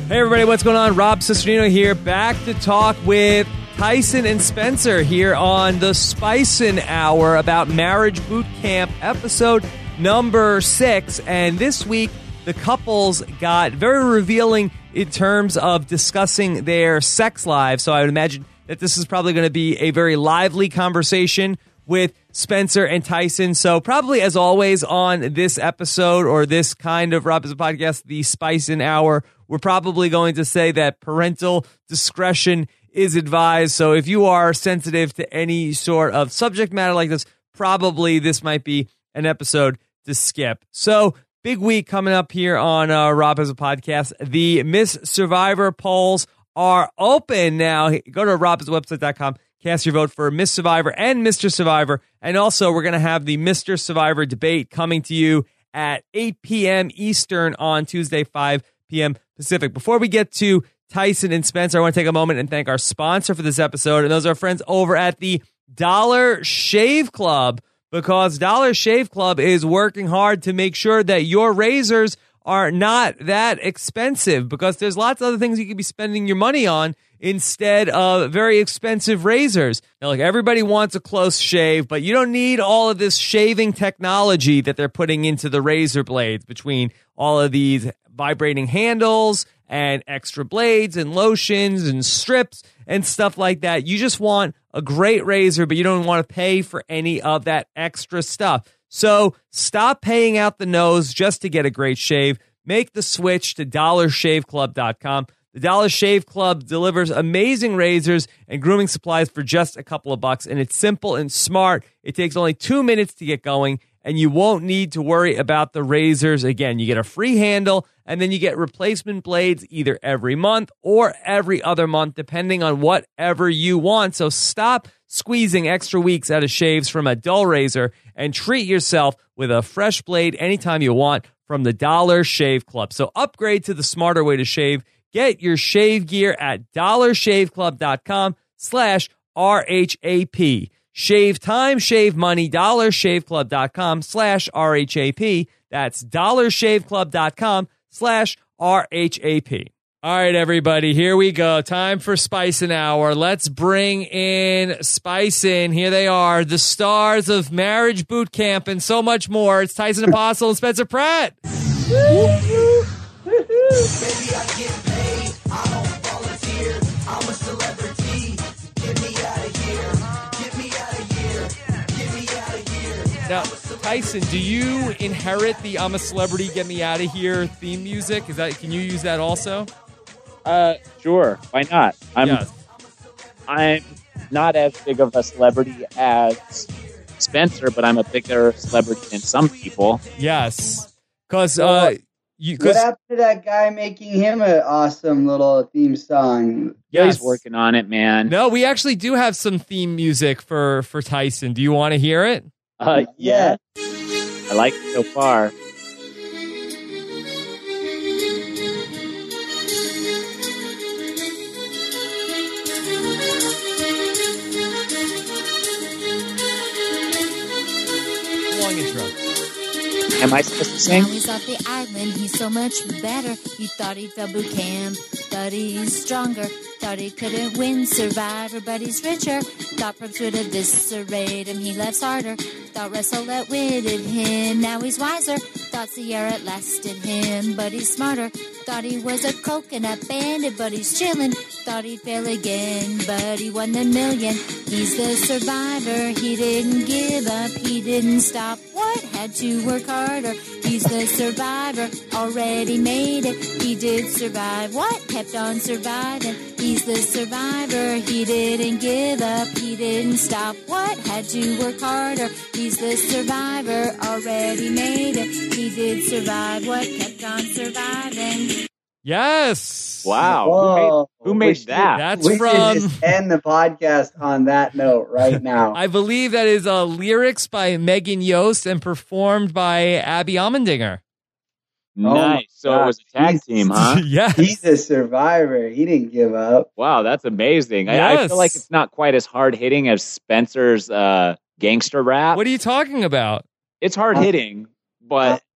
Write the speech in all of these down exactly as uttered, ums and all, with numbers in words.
Hey everybody, what's going on? Rob Cesternino here, back to talk with Tyson and Spencer here on the Spicin' Hour about Marriage Boot Camp episode number six. And this week, the couples got very revealing in terms of discussing their sex lives. So I would imagine that this is probably going to be a very lively conversation with Spencer and Tyson. So probably, as always, on this episode or this kind of Rob is a Podcast, the Spicin' Hour, we're probably going to say that parental discretion is advised. So if you are sensitive to any sort of subject matter like this, probably this might be an episode to skip. So big week coming up here on uh, Rob has a Podcast. The Miss Survivor polls are open now. Go to rob has a website dot com. Cast your vote for Miss Survivor and Mister Survivor. And also, we're going to have the Mister Survivor debate coming to you at eight p.m. Eastern on Tuesday, five p.m. Pacific. Before we get to Tyson and Spencer, I want to take a moment and thank our sponsor for this episode, and those are our friends over at the Dollar Shave Club, because Dollar Shave Club is working hard to make sure that your razors are not that expensive, because there's lots of other things you could be spending your money on instead of very expensive razors. Now, like, everybody wants a close shave, but you don't need all of this shaving technology that they're putting into the razor blades, between all of these vibrating handles and extra blades and lotions and strips and stuff like that. You just want a great razor, but you don't want to pay for any of that extra stuff. So stop paying out the nose just to get a great shave. Make the switch to dollar shave club dot com. The Dollar Shave Club delivers amazing razors and grooming supplies for just a couple of bucks, and it's simple and smart. It takes only two minutes to get going, and you won't need to worry about the razors again. You get a free handle, and then you get replacement blades either every month or every other month, depending on whatever you want. So stop squeezing extra weeks out of shaves from a dull razor and treat yourself with a fresh blade anytime you want from the Dollar Shave Club. So upgrade to the smarter way to shave. Get your shave gear at dollar shave club dot com slash R H A P. Shave time, shave money, dollar shave club dot com slash R H A P. That's dollar shave club dot com slash R H A P. All right, everybody, here we go. Time for Spicin' Hour. Let's bring in Spicin'. Here they are, the stars of Marriage Boot Camp and so much more. It's Tyson Apostle and Spencer Pratt. Baby, I get paid. I don't volunteer. I'm a celebrity. Get me out of here. Get me out of here. Get me out of here. Now, Tyson, do you inherit the "I'm a Celebrity, Get Me Out of Here" theme music? Is that can you use that also? Uh, sure. Why not? I'm Yes. I'm not as big of a celebrity as Spencer, but I'm a bigger celebrity than some people. Yes, because uh, you What because happened to that guy making him an awesome little theme song? Yeah, yes. he's working on it, man. No, we actually do have some theme music for for Tyson. Do you want to hear it? Uh, yeah. I like it so far. Long intro. Am I supposed to sing? Now he's off the island, he's so much better. He thought he'd fail boot camp, thought he's stronger. Thought he couldn't win Survivor, but he's richer. Thought probes would have disarrayed him, he laughs harder. Thought Russell outwitted him, now he's wiser. Thought Sierra outlasted him, but he's smarter. Thought he was a coconut bandit, but he's chillin'. Thought he'd fail again, but he won the million. He's the survivor, he didn't give up, he didn't stop. What? Had to work harder. He's the survivor, already made it. He did survive. What? Kept on surviving. He's the survivor, he didn't give up, he didn't stop. What? Had to work harder. He's the survivor, already made it. He did survive. What? Kept on surviving. Yes. Wow. Whoa. Who made, who made We should- that? That's we from. should just end the podcast on that note right now. I believe that is uh, lyrics by Megan Yost and performed by Abby Almendinger. Nice. So it was a tag He's- team, huh? Yes. He's a survivor. He didn't give up. Wow, that's amazing. I, I Yes. feel like it's not quite as hard hitting as Spencer's uh, gangster rap. What are you talking about? It's hard hitting, but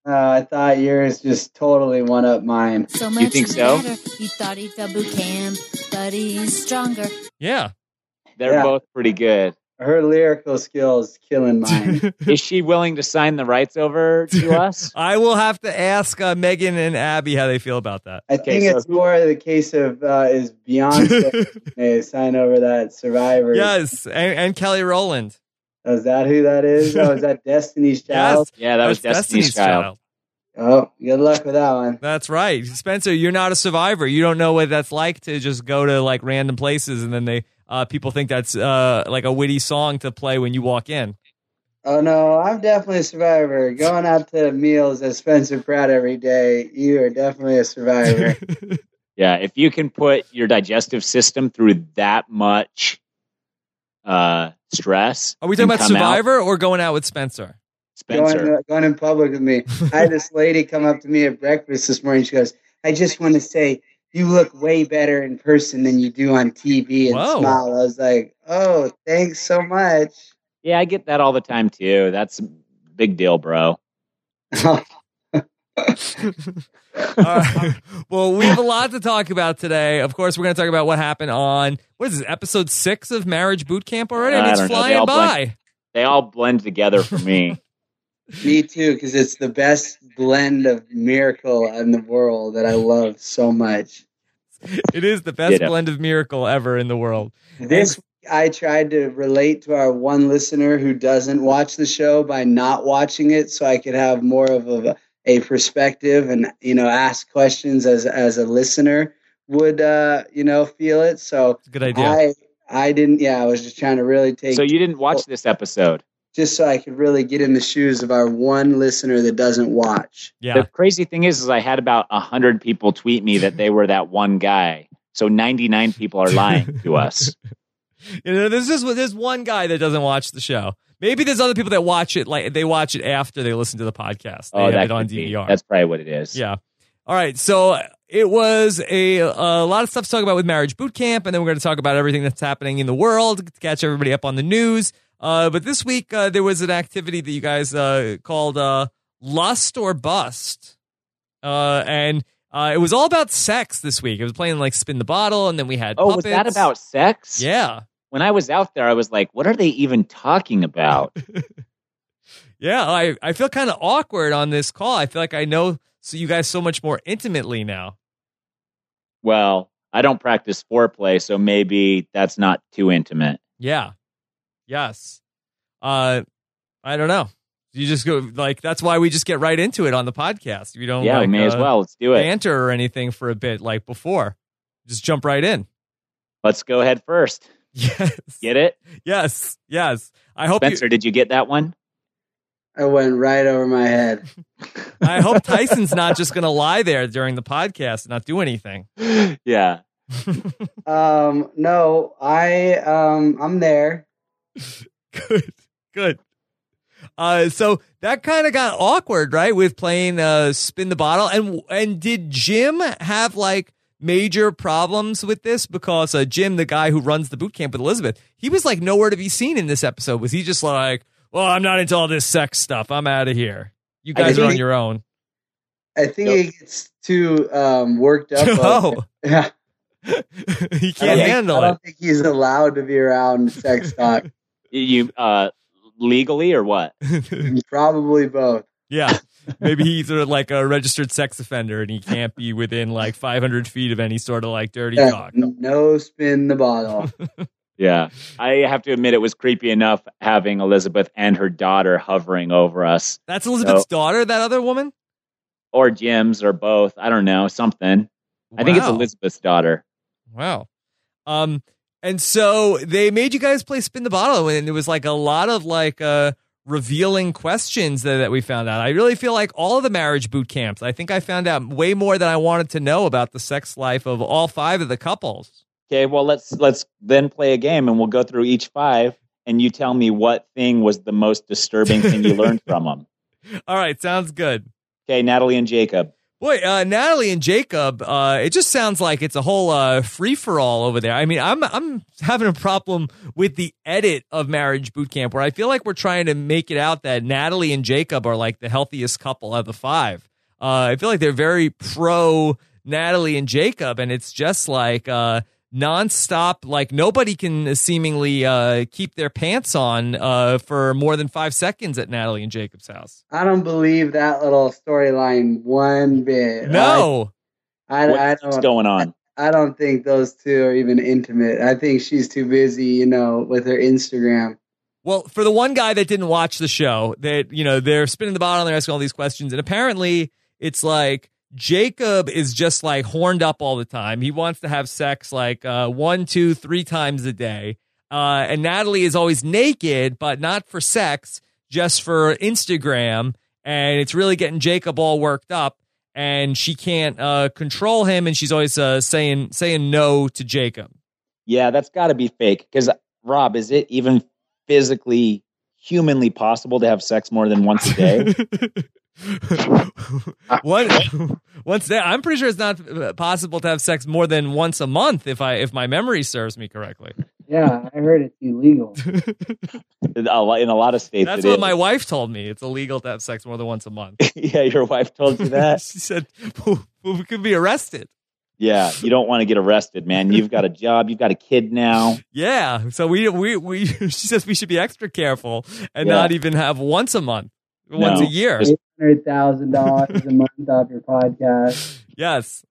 Uh, I thought yours just totally one up mine. So much think so? better. You thought he felt boot camp, but he's stronger. Yeah. They're Yeah. both pretty good. Her lyrical skills killing mine. Is she willing to sign the rights over to us? I will have to ask uh, Megan and Abby how they feel about that. I Okay, think so it's who- more the case of uh, is Beyonce may sign over that Survivor. Yes, and, and Kelly Rowland. Oh, is that who that is? Oh, is that Destiny's Child? Yes, Yeah, that was that's Destiny's, Child. Oh, good luck with that one. That's right. Spencer, you're not a survivor. You don't know what that's like to just go to like random places and then they uh, people think that's uh, like a witty song to play when you walk in. Oh no, I'm definitely a survivor. Going out to meals at Spencer Pratt every day, you are definitely a survivor. Yeah, if you can put your digestive system through that much uh, stress. Are we talking and about come out- Survivor or going out with Spencer? Spencer? going, uh, going in public with me. I had this lady come up to me at breakfast this morning. She goes, I just want to say, you look way better in person than you do on T V, and Whoa. smile. I was like, oh, thanks so much. Yeah, I get that all the time too. That's a big deal, bro. All right. Well, we have a lot to talk about today. Of course, we're going to talk about what happened on, what is this, episode six of Marriage Boot Camp already? I It's don't know. They flying all by. blend- They all blend together for me. Me too, because it's the best blend of miracle in the world that I love so much. It is the best Ditto. blend of miracle ever in the world. This week I tried to relate to our one listener who doesn't watch the show by not watching it, so I could have more of a, a perspective and you know ask questions as as a listener would uh, you know feel it. So It's a good idea. I I didn't. Yeah, I was just trying to really take So you didn't watch this episode. just so I could really get in the shoes of our one listener that doesn't watch. Yeah. The crazy thing is, is I had about a hundred people tweet me that they were that one guy. So ninety-nine people are lying to us. You know, there's just there's one guy that doesn't watch the show. Maybe there's other people that watch it like they watch it after they listen to the podcast. They Oh, have that it on could D be. V R. That's probably what it is. Yeah. All right. So it was a, a lot of stuff to talk about with Marriage Boot Camp, and then we're going to talk about everything that's happening in the world to catch everybody up on the news. Uh, but this week uh, there was an activity that you guys uh, called uh, Lust or Bust, uh, and uh, it was all about sex this week. It was playing like Spin the Bottle, and then we had Oh, puppets. was that about sex? Yeah. When I was out there, I was like, what are they even talking about? Yeah, I, I feel kind of awkward on this call. I feel like I know so you guys so much more intimately now. Well, I don't practice foreplay, so maybe that's not too intimate. Yeah. Yes. Uh, I don't know. You just go like that's why we just get right into it on the podcast. We don't Yeah, like, we may as uh, well. Let's do it. banter or anything for a bit like before. Just jump right in. Let's go ahead first. Yes. Get it? Yes. Yes. I hope Spencer, you, did you get that one? I went right over my head. I hope Tyson's not just going to lie there during the podcast and not do anything. Yeah. Um, no, I um, I'm there. Good. Good. Uh, so that kind of got awkward, right? With playing uh, Spin the Bottle. And and did Jim have like major problems with this? Because uh, Jim, the guy who runs the boot camp with Elizabeth, he was like nowhere to be seen in this episode. Was he just like, well, I'm not into all this sex stuff. I'm out of here. You I guys are think- on your own. I think Nope. he gets too um, worked up. Oh, Yeah, he I don't can't think- handle I it. don't think he's allowed to be around sex talk. You uh legally or what? Probably both. Yeah. Maybe he's sort of like a registered sex offender and he can't be within like five hundred feet of any sort of like dirty Yeah, talk. no spin the bottle. Yeah. I have to admit it was creepy enough having Elizabeth and her daughter hovering over us. That's Elizabeth's daughter, that other woman? Or Jim's or both. I don't know. Something. I think it's Wow. Elizabeth's daughter. Wow. Um, and so they made you guys play Spin the Bottle, and it was like a lot of like uh revealing questions that, that we found out. I really feel like all of the marriage boot camps, I think I found out way more than I wanted to know about the sex life of all five of the couples. Okay, well let's let's then play a game and we'll go through each five and you tell me what thing was the most disturbing thing you learned from them. All right, sounds good. Okay, Natalie and Jacob. Boy, uh, Natalie and Jacob, uh, it just sounds like it's a whole uh, free-for-all over there. I mean, I'm I'm having a problem with the edit of Marriage Boot Camp, where I feel like we're trying to make it out that Natalie and Jacob are like the healthiest couple of the five. Uh, I feel like they're very pro Natalie and Jacob, and it's just like uh, nonstop. Like nobody can seemingly uh, keep their pants on uh, for more than five seconds at Natalie and Jacob's house. I don't believe that little storyline one bit. No, I, I, I don't. What's going on? I don't think those two are even intimate. I think she's too busy, you know, with her Instagram. Well, for the one guy that didn't watch the show, that you know they're spinning the bottle, they're asking all these questions, and apparently it's like Jacob is just like horned up all the time. He wants to have sex like uh, one, two, three times a day. Uh, and Natalie is always naked, but not for sex, just for Instagram. And it's really getting Jacob all worked up. And she can't uh, control him. And she's always uh, saying saying no to Jacob. Yeah, that's got to be fake. Because, Rob, is it even physically, humanly possible to have sex more than once a day? One, once there, I'm pretty sure it's not possible to have sex more than once a month, if I if my memory serves me correctly. Yeah, I heard it's illegal. In a lot- in a lot of states, That's it what is. my wife told me. It's illegal to have sex more than once a month. Yeah, your wife told you that? She said we could be arrested. Yeah, you don't want to get arrested, man. You've got a job. You've got a kid now. Yeah, so we we we. She says we should be extra careful and Yeah. not even have once a month, once No. a year. Just- eight hundred thousand dollars a month off your podcast. Yes.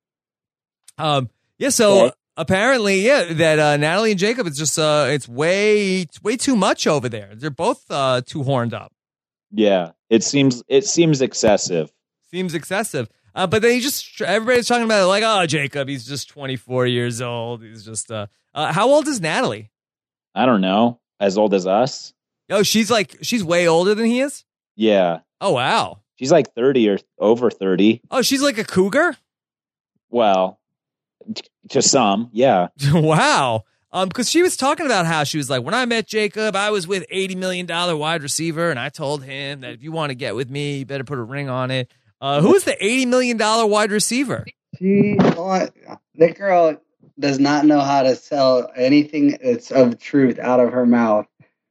Um. Yeah. So Okay. apparently, yeah, that uh, Natalie and Jacob, it's just uh, it's way it's way too much over there. They're both uh too horned up. Yeah, it seems it seems excessive. Seems excessive. Uh, but then he just everybody's talking about it like, oh, Jacob, he's just twenty-four years old. He's just uh, uh how old is Natalie? I don't know. As old as us? Oh, she's like she's way older than he is. Yeah, Oh wow. she's like thirty or over thirty. Oh, she's like a cougar. Well, t- to some, yeah. Wow. Um, because she was talking about how she was like, when I met Jacob, I was with eighty million dollar wide receiver, and I told him that if you want to get with me, you better put a ring on it. Uh, who is the eighty million dollar wide receiver? She, that girl does not know how to sell anything that's of truth out of her mouth.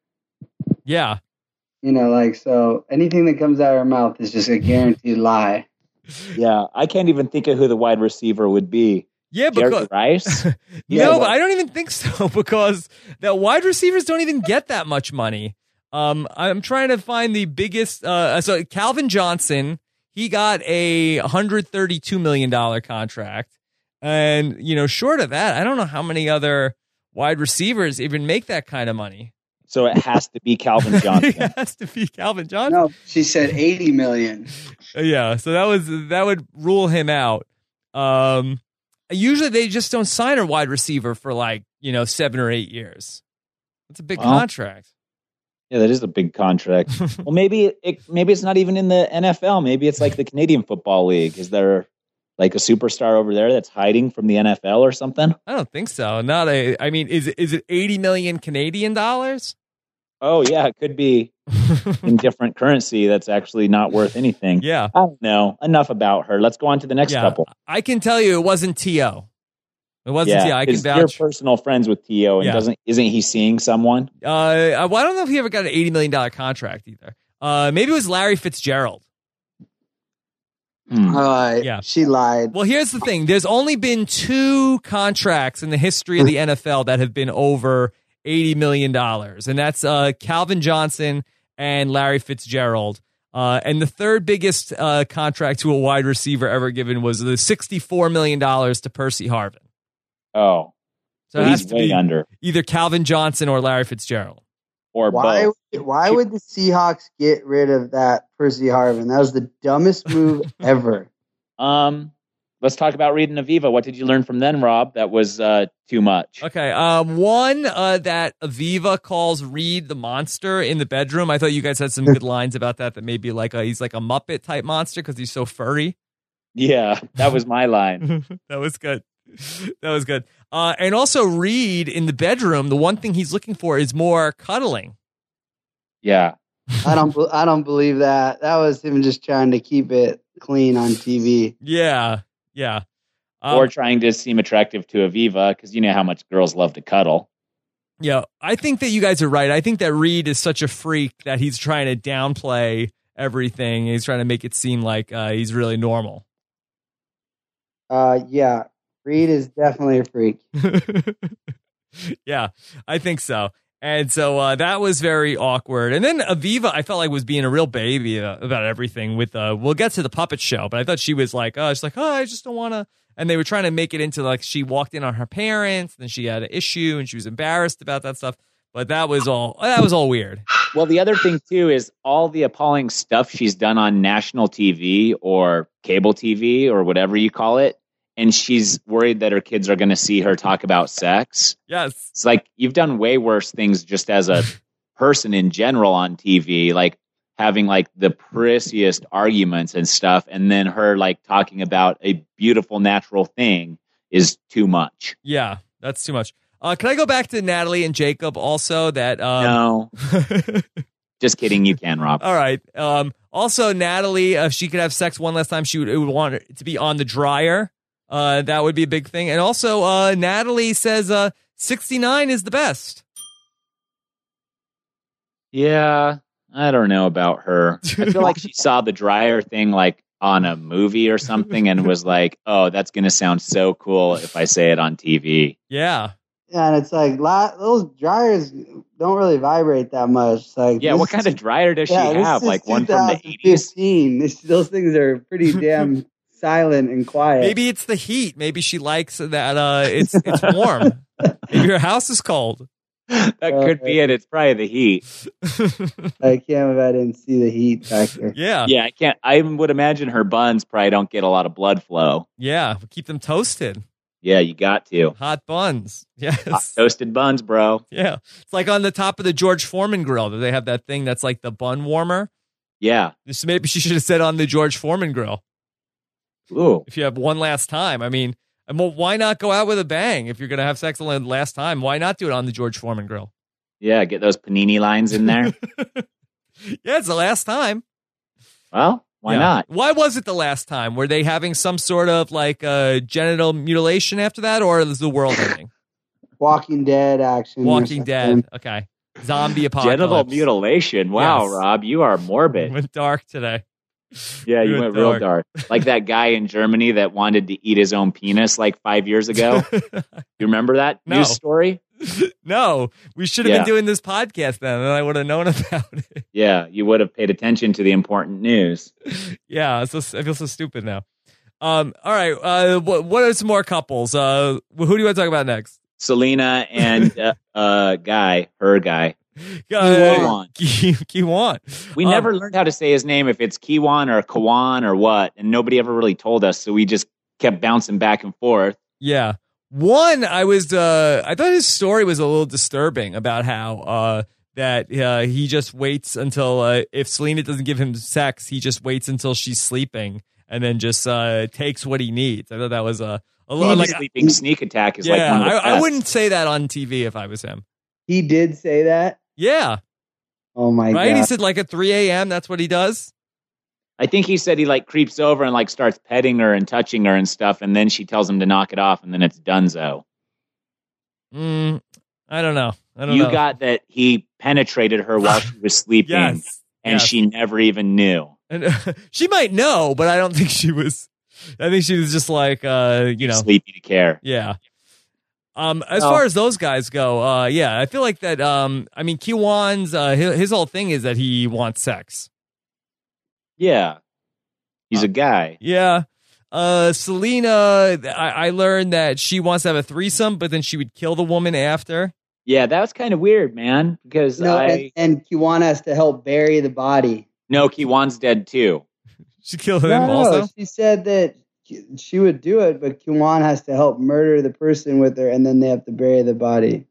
Yeah. You know, like, so anything that comes out of her mouth is just a guaranteed lie. Yeah, I can't even think of who the wide receiver would be. Yeah, Jerry because Rice? no, Yeah, but I don't even think so because that wide receivers don't even get that much money. Um, I'm trying to find the biggest. Uh, so Calvin Johnson, he got a one hundred thirty-two million dollars contract, and you know, short of that, I don't know how many other wide receivers even make that kind of money. So it has to be Calvin Johnson. It has to be Calvin Johnson. No, she said eighty million. Yeah, so that was that would rule him out. Um, usually they just don't sign a wide receiver for like you know seven or eight years. That's a big Well, contract. Yeah, that is a big contract. Well, maybe it, it maybe it's not even in the N F L. Maybe it's like the Canadian Football League. Is there like a superstar over there that's hiding from the N F L or something? I don't think so. Not a. I mean, is it is it eighty million Canadian dollars? Oh yeah, it could be in different currency that's actually not worth anything. Yeah, I don't know. Enough about her. Let's go on to the next yeah. couple. I can tell you, it wasn't T O. It wasn't T O. Yeah, I can 'cause you're vouch. personal friends with T O, and Yeah. doesn't isn't he seeing someone? Uh, I well, I don't know if he ever got an eighty million dollar contract either. Uh, maybe it was Larry Fitzgerald. Hmm. Uh, Yeah. She lied. Well, here's the thing. There's only been two contracts in the history of the N F L that have been over eighty million dollars, and that's uh, Calvin Johnson and Larry Fitzgerald. Uh, and the third biggest uh, contract to a wide receiver ever given was the sixty-four million dollars to Percy Harvin. Oh, So so it has he's to way be under. either Calvin Johnson or Larry Fitzgerald. Or Why? both. Why would the Seahawks get rid of that Percy Harvin? That was the dumbest move ever. Um, let's talk about Reed and Aviva. What did you learn from them, Rob? That was uh, too much. Okay. Um, one uh, that Aviva calls Reed the monster in the bedroom. I thought you guys had some good lines about that. That maybe like a, he's like a Muppet type monster because he's so furry. Yeah, that was my line. That was good. That was good. Uh, and also Reed in the bedroom. The one thing he's looking for is more cuddling. Yeah. I don't. be- I don't believe that. That was him just trying to keep it clean on T V. Yeah, yeah. Um, or trying to seem attractive to Aviva, because you know how much girls love to cuddle. Yeah, I think that you guys are right. I think that Reed is such a freak that he's trying to downplay everything. He's trying to make it seem like uh, he's really normal. Uh, yeah, Reed is definitely a freak. Yeah, I think so. And so uh, that was very awkward. And then Aviva, I felt like was being a real baby uh, about everything. With uh, we'll get to the puppet show, but I thought she was like, oh, she's like, oh, I just don't want to. And they were trying to make it into like she walked in on her parents, and then she had an issue, and she was embarrassed about that stuff. But that was all. That was all weird. Well, the other thing too is all the appalling stuff she's done on national T V or cable T V or whatever you call it. And she's worried that her kids are going to see her talk about sex. Yes. It's like you've done way worse things just as a person in general on T V, like having like the prissiest arguments and stuff. And then her like talking about a beautiful natural thing is too much. Yeah, that's too much. Uh, can I go back to Natalie and Jacob also? That um... No. Just kidding. You can, Rob. All right. Um, also, Natalie, if she could have sex one last time, she would, it would want it to be on the dryer. Uh, that would be a big thing. And also, uh, Natalie says uh, sixty-nine is the best. Yeah, I don't know about her. I feel like she saw the dryer thing like on a movie or something and was like, oh, that's going to sound so cool if I say it on T V. Yeah. Yeah, and it's like la- those dryers don't really vibrate that much. It's like, yeah, this what kind is- of dryer does yeah, she this have? is Like one from the eighties? twenty fifteen. This, those things are pretty damn silent and quiet. Maybe it's the heat. Maybe she likes that uh, it's it's warm. Maybe her house is cold. That could be it. It's probably the heat. I can't believe I didn't see the heat factor. Yeah. Yeah, I can't. I would imagine her buns probably don't get a lot of blood flow. Yeah. Keep them toasted. Yeah, you got to. Hot buns. Yes. Hot toasted buns, bro. Yeah. It's like on the top of the George Foreman grill. Do they have that thing that's like the bun warmer? Yeah. This maybe she should have said on the George Foreman grill. Ooh. If you have one last time. I mean, and well, why not go out with a bang? If you're going to have sex the last time, why not do it on the George Foreman grill? Yeah, get those panini lines in there. Yeah, it's the last time. Well, why Yeah. not? Why was it the last time? Were they having some sort of like uh, genital mutilation after that, or is the world ending? Walking Dead action. or Walking something. Dead. Okay. Zombie apocalypse. Genital mutilation. Wow, Yes. Rob, you are morbid. Went dark today. Yeah, you You went went real dark. Like that guy in Germany that wanted to eat his own penis like five years ago. You remember that No. news story? No, we should have Yeah. been doing this podcast then, and I would have known about it. Yeah, you would have paid attention to the important news. Yeah, it's so, I feel so stupid now. Um, all right, uh, what, what are some more couples? Uh, who do you want to talk about next? Selena and uh, uh, guy, her guy. Uh, Ki- Kiwan. We Um, never learned how to say his name, if it's Kiwan or Kawan or what, and nobody ever really told us, so we just kept bouncing back and forth. Yeah. One, I was, uh, I thought his story was a little disturbing about how, uh, that uh, he just waits until, uh, if Selena doesn't give him sex, he just waits until she's sleeping and then just uh, takes what he needs. I thought that was a, a little like, Sleeping sneak attack is yeah, like one of the I, I best. wouldn't say that on T V if I was him. He did say that. Yeah. Oh my Right? god! He said like at three a.m. That's what he does. I think he said he like creeps over and like starts petting her and touching her and stuff, and then she tells him to knock it off, and then it's donezo. Mm, I don't know. I don't You know. got that he penetrated her while she was sleeping, Yes. and yes. she never even knew. And, uh, she might know, but I don't think she was. I think she was just like, uh, you know, Sleepy to care. yeah. Um, as No. far as those guys go, uh, yeah, I feel like that. Um, I mean, Kiwan's uh, his, his whole thing is that he wants sex. Yeah, he's a guy. Yeah. Uh, Selena, I, I learned that she wants to have a threesome, but then she would kill the woman after. Yeah, that was kind of weird, man. Because No, I and, and Kiwana has to help bury the body. no, Kiwan's dead too. She killed him No, no, also. she said that she would do it, but Kiwan has to help murder the person with her, and then they have to bury the body.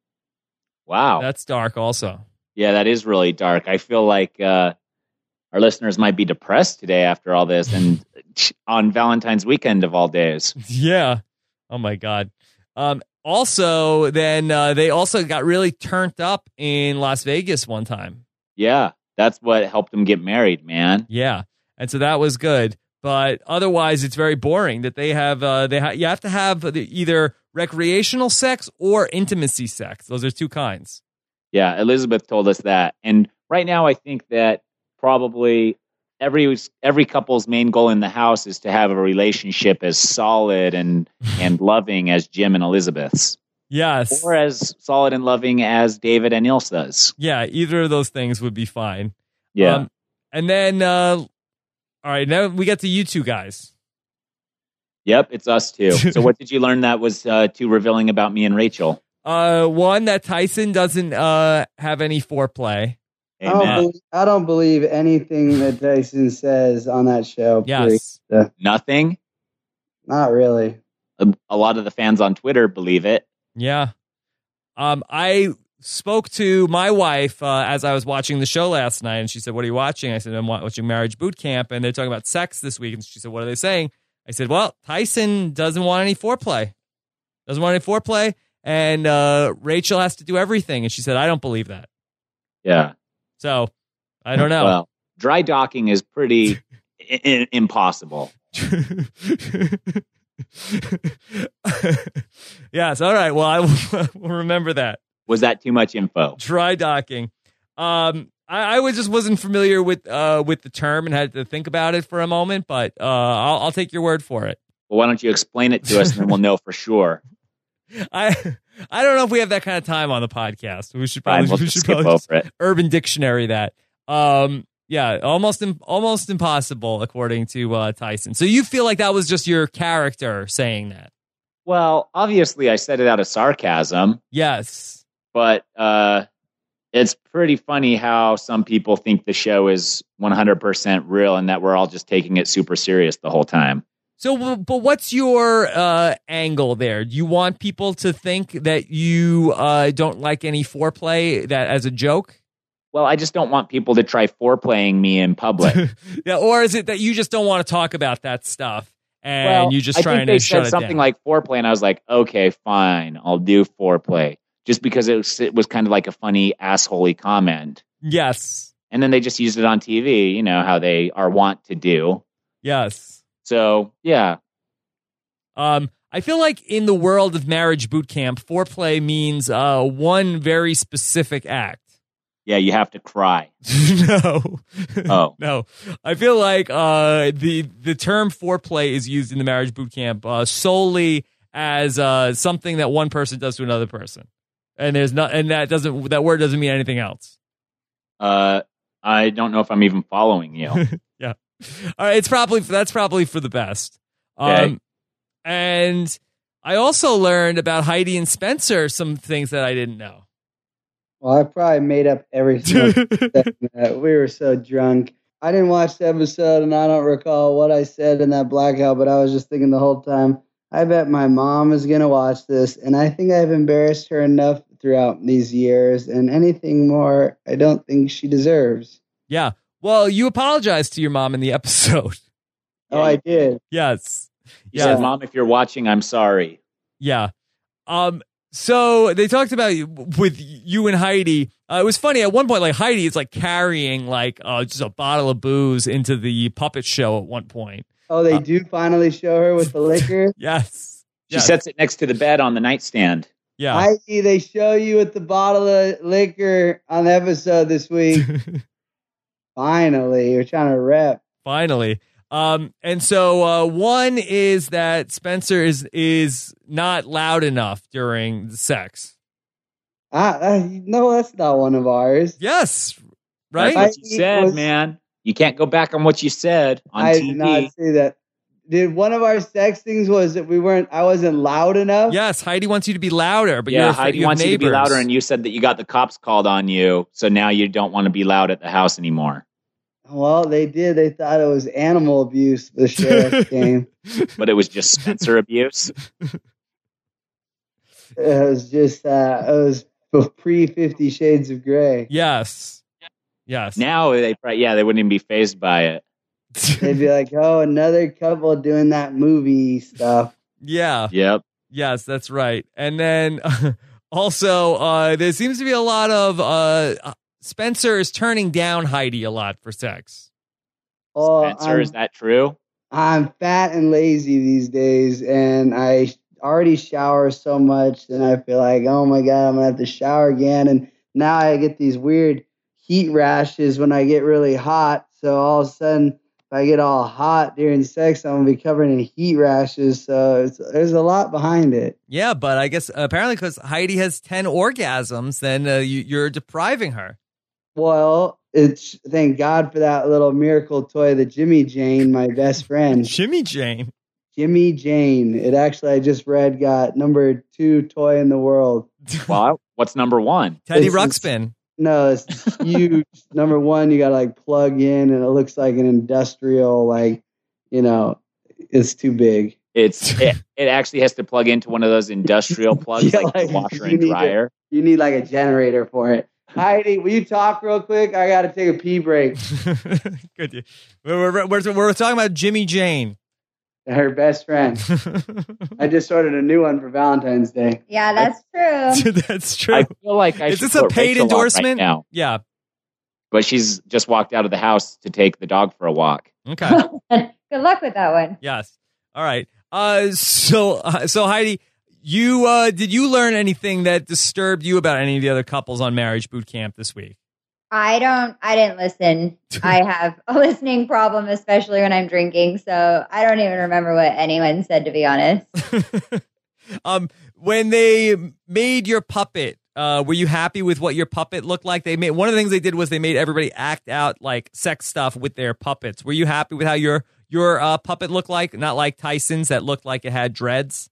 Wow. That's dark also. Yeah, that is really dark. I feel like uh, our listeners might be depressed today after all this, and on Valentine's weekend of all days. Yeah. Oh my God. Um, also, then uh, they also got really turned up in Las Vegas one time. Yeah, that's what helped them get married, man. Yeah. And so that was good. But otherwise, it's very boring that they have, uh, they ha- you have to have the, either recreational sex or intimacy sex. Those are two kinds. Yeah, Elizabeth told us that. And right now, I think that probably every every couple's main goal in the house is to have a relationship as solid and, and loving as Jim and Elizabeth's. Yes. Or as solid and loving as David and Ilsa's. Yeah, either of those things would be fine. Yeah. Um, and then, uh, all right, now we get to you two guys. Yep, it's us too. So what did you learn that was uh, too revealing about me and Rachel? Uh, one, that Tyson doesn't uh, have any foreplay. I don't, believe, I don't believe anything that Tyson says on that show. Yes. Uh, Nothing? Not really. A, a lot of the fans on Twitter believe it. Yeah. Um, I spoke to my wife uh, as I was watching the show last night, and she said, "What are you watching?" I said, "I'm watching Marriage Boot Camp, and they're talking about sex this week." And she said, "What are they saying?" I said, "Well, Tyson doesn't want any foreplay. Doesn't want any foreplay, and uh, Rachel has to do everything." And she said, "I don't believe that." Yeah. So, I don't know. Well, dry docking is pretty I- I- impossible. Yes, all right. Well, I will, will remember that. Was that too much info? Dry docking. Um, I, I was just wasn't familiar with uh with the term and had to think about it for a moment, but uh, I'll, I'll take your word for it. Well, why don't you explain it to us, and then we'll know for sure. I I don't know if we have that kind of time on the podcast. We should probably Fine, we'll we just should skip probably over it. Urban Dictionary that. Um, yeah, almost im- almost impossible according to uh, Tyson. So you feel like that was just your character saying that? Well, obviously, I said it out of sarcasm. Yes, but uh, it's pretty funny how some people think the show is one hundred percent real and that we're all just taking it super serious the whole time. So, but what's your uh, angle there? Do you want people to think that you uh, don't like any foreplay, that as a joke? Well, I just don't want people to try foreplaying me in public. Yeah, or is it that you just don't want to talk about that stuff and well, you just I trying think they to shut said it something down? like foreplay, and I was like, okay, fine, I'll do foreplay, just because it was, it was kind of like a funny assholey comment. Yes, And then they just used it on T V, you know, how they are wont to do. yes. So, yeah. Um, I feel like in the world of Marriage Boot Camp, foreplay means uh, one very specific act. Yeah, you have to cry. No. Oh. No. I feel like uh, the the term foreplay is used in the Marriage Boot Camp uh, solely as uh, something that one person does to another person. And there's not and that doesn't that word doesn't mean anything else. Uh, I don't know if I'm even following you. Yeah. All right, it's probably that's probably for the best. Okay. Um, and I also learned about Heidi and Spencer some things that I didn't know. Well, I probably made up every single segment. We were so drunk. I didn't watch the episode, and I don't recall what I said in that blackout, but I was just thinking the whole time, I bet my mom is going to watch this, and I think I've embarrassed her enough throughout these years, and anything more I don't think she deserves. Yeah. Well, you apologized to your mom in the episode. Oh, I did. Yes. You Yeah. said, Mom, if you're watching, I'm sorry. Yeah. Um. So they talked about you- with you and Heidi. Uh, it was funny at one point. Like Heidi is like carrying like uh, just a bottle of booze into the puppet show at one point. Oh, they Uh, do finally show her with the liquor? Yes. She Yes. sets it next to the bed on the nightstand. Yeah. Heidi, they show you with the bottle of liquor on the episode this week. Finally, you're trying to rep. Finally. Um, and so uh, one is that Spencer is is not loud enough during the sex. Ah, uh, no, that's not one of ours. Yes, right? That's what you Heidi said, was- man. You can't go back on what you said on I T V. did not say that. Dude, one of our sex things was that we weren't, I wasn't loud enough. Yes, Heidi wants you to be louder, but yeah, you're, Heidi you have wants you to be neighbors. louder, and you said that you got the cops called on you, so now you don't want to be loud at the house anymore. Well, they did. They thought it was animal abuse. The sheriff came. But it was just Spencer abuse. It was just, uh, it was pre Fifty Shades of Grey. Yes, yes. Now they, probably, yeah, they wouldn't even be fazed by it. They'd be like, oh, another couple doing that movie stuff. Yeah. Yep. Yes, that's right. And then also, uh, there seems to be a lot of uh, Spencer is turning down Heidi a lot for sex. Oh, Spencer, I'm- is that true? I'm fat and lazy these days, and I already shower so much, and I feel like, oh my God, I'm going to have to shower again. And now I get these weird heat rashes when I get really hot. So all of a sudden, if I get all hot during sex, I'm going to be covered in heat rashes. So it's, there's a lot behind it. Yeah, but I guess apparently because Heidi has ten orgasms, then uh, you, you're depriving her. Well, it's thank God for that little miracle toy, the Jimmy Jane, my best friend. Jimmy Jane. Jimmy Jane. It actually, I just read, got number two toy in the world. Well, what's number one? Teddy It's- Ruxpin. No, it's huge. Number one, you got to like plug in, and it looks like an industrial, like, you know, it's too big. It's it, it actually has to plug into one of those industrial plugs, Yeah, like, the like, washer you and need dryer. You need like a generator for it. Heidi, will you talk real quick? I got to take a pee break. Good. We're, we're, we're, we're talking about Jimmy Jane. Her best friend. I just ordered a new one for Valentine's Day. Yeah, that's true. That's true. I feel like I Is should this a put paid Rachel on right endorsement? now, Yeah. but she's just walked out of the house to take the dog for a walk. Okay. Good luck with that one. Yes. All right. Uh, so, uh, so Heidi, you uh, did you learn anything that disturbed you about any of the other couples on Marriage Boot Camp this week? I don't, I didn't listen. I have a listening problem, especially when I'm drinking. So I don't even remember what anyone said, to be honest. um, when they made your puppet, uh, were you happy with what your puppet looked like? They made one of the things they did was they made everybody act out like sex stuff with their puppets. Were you happy with how your your uh, puppet looked like? Not like Tyson's that looked like it had dreads.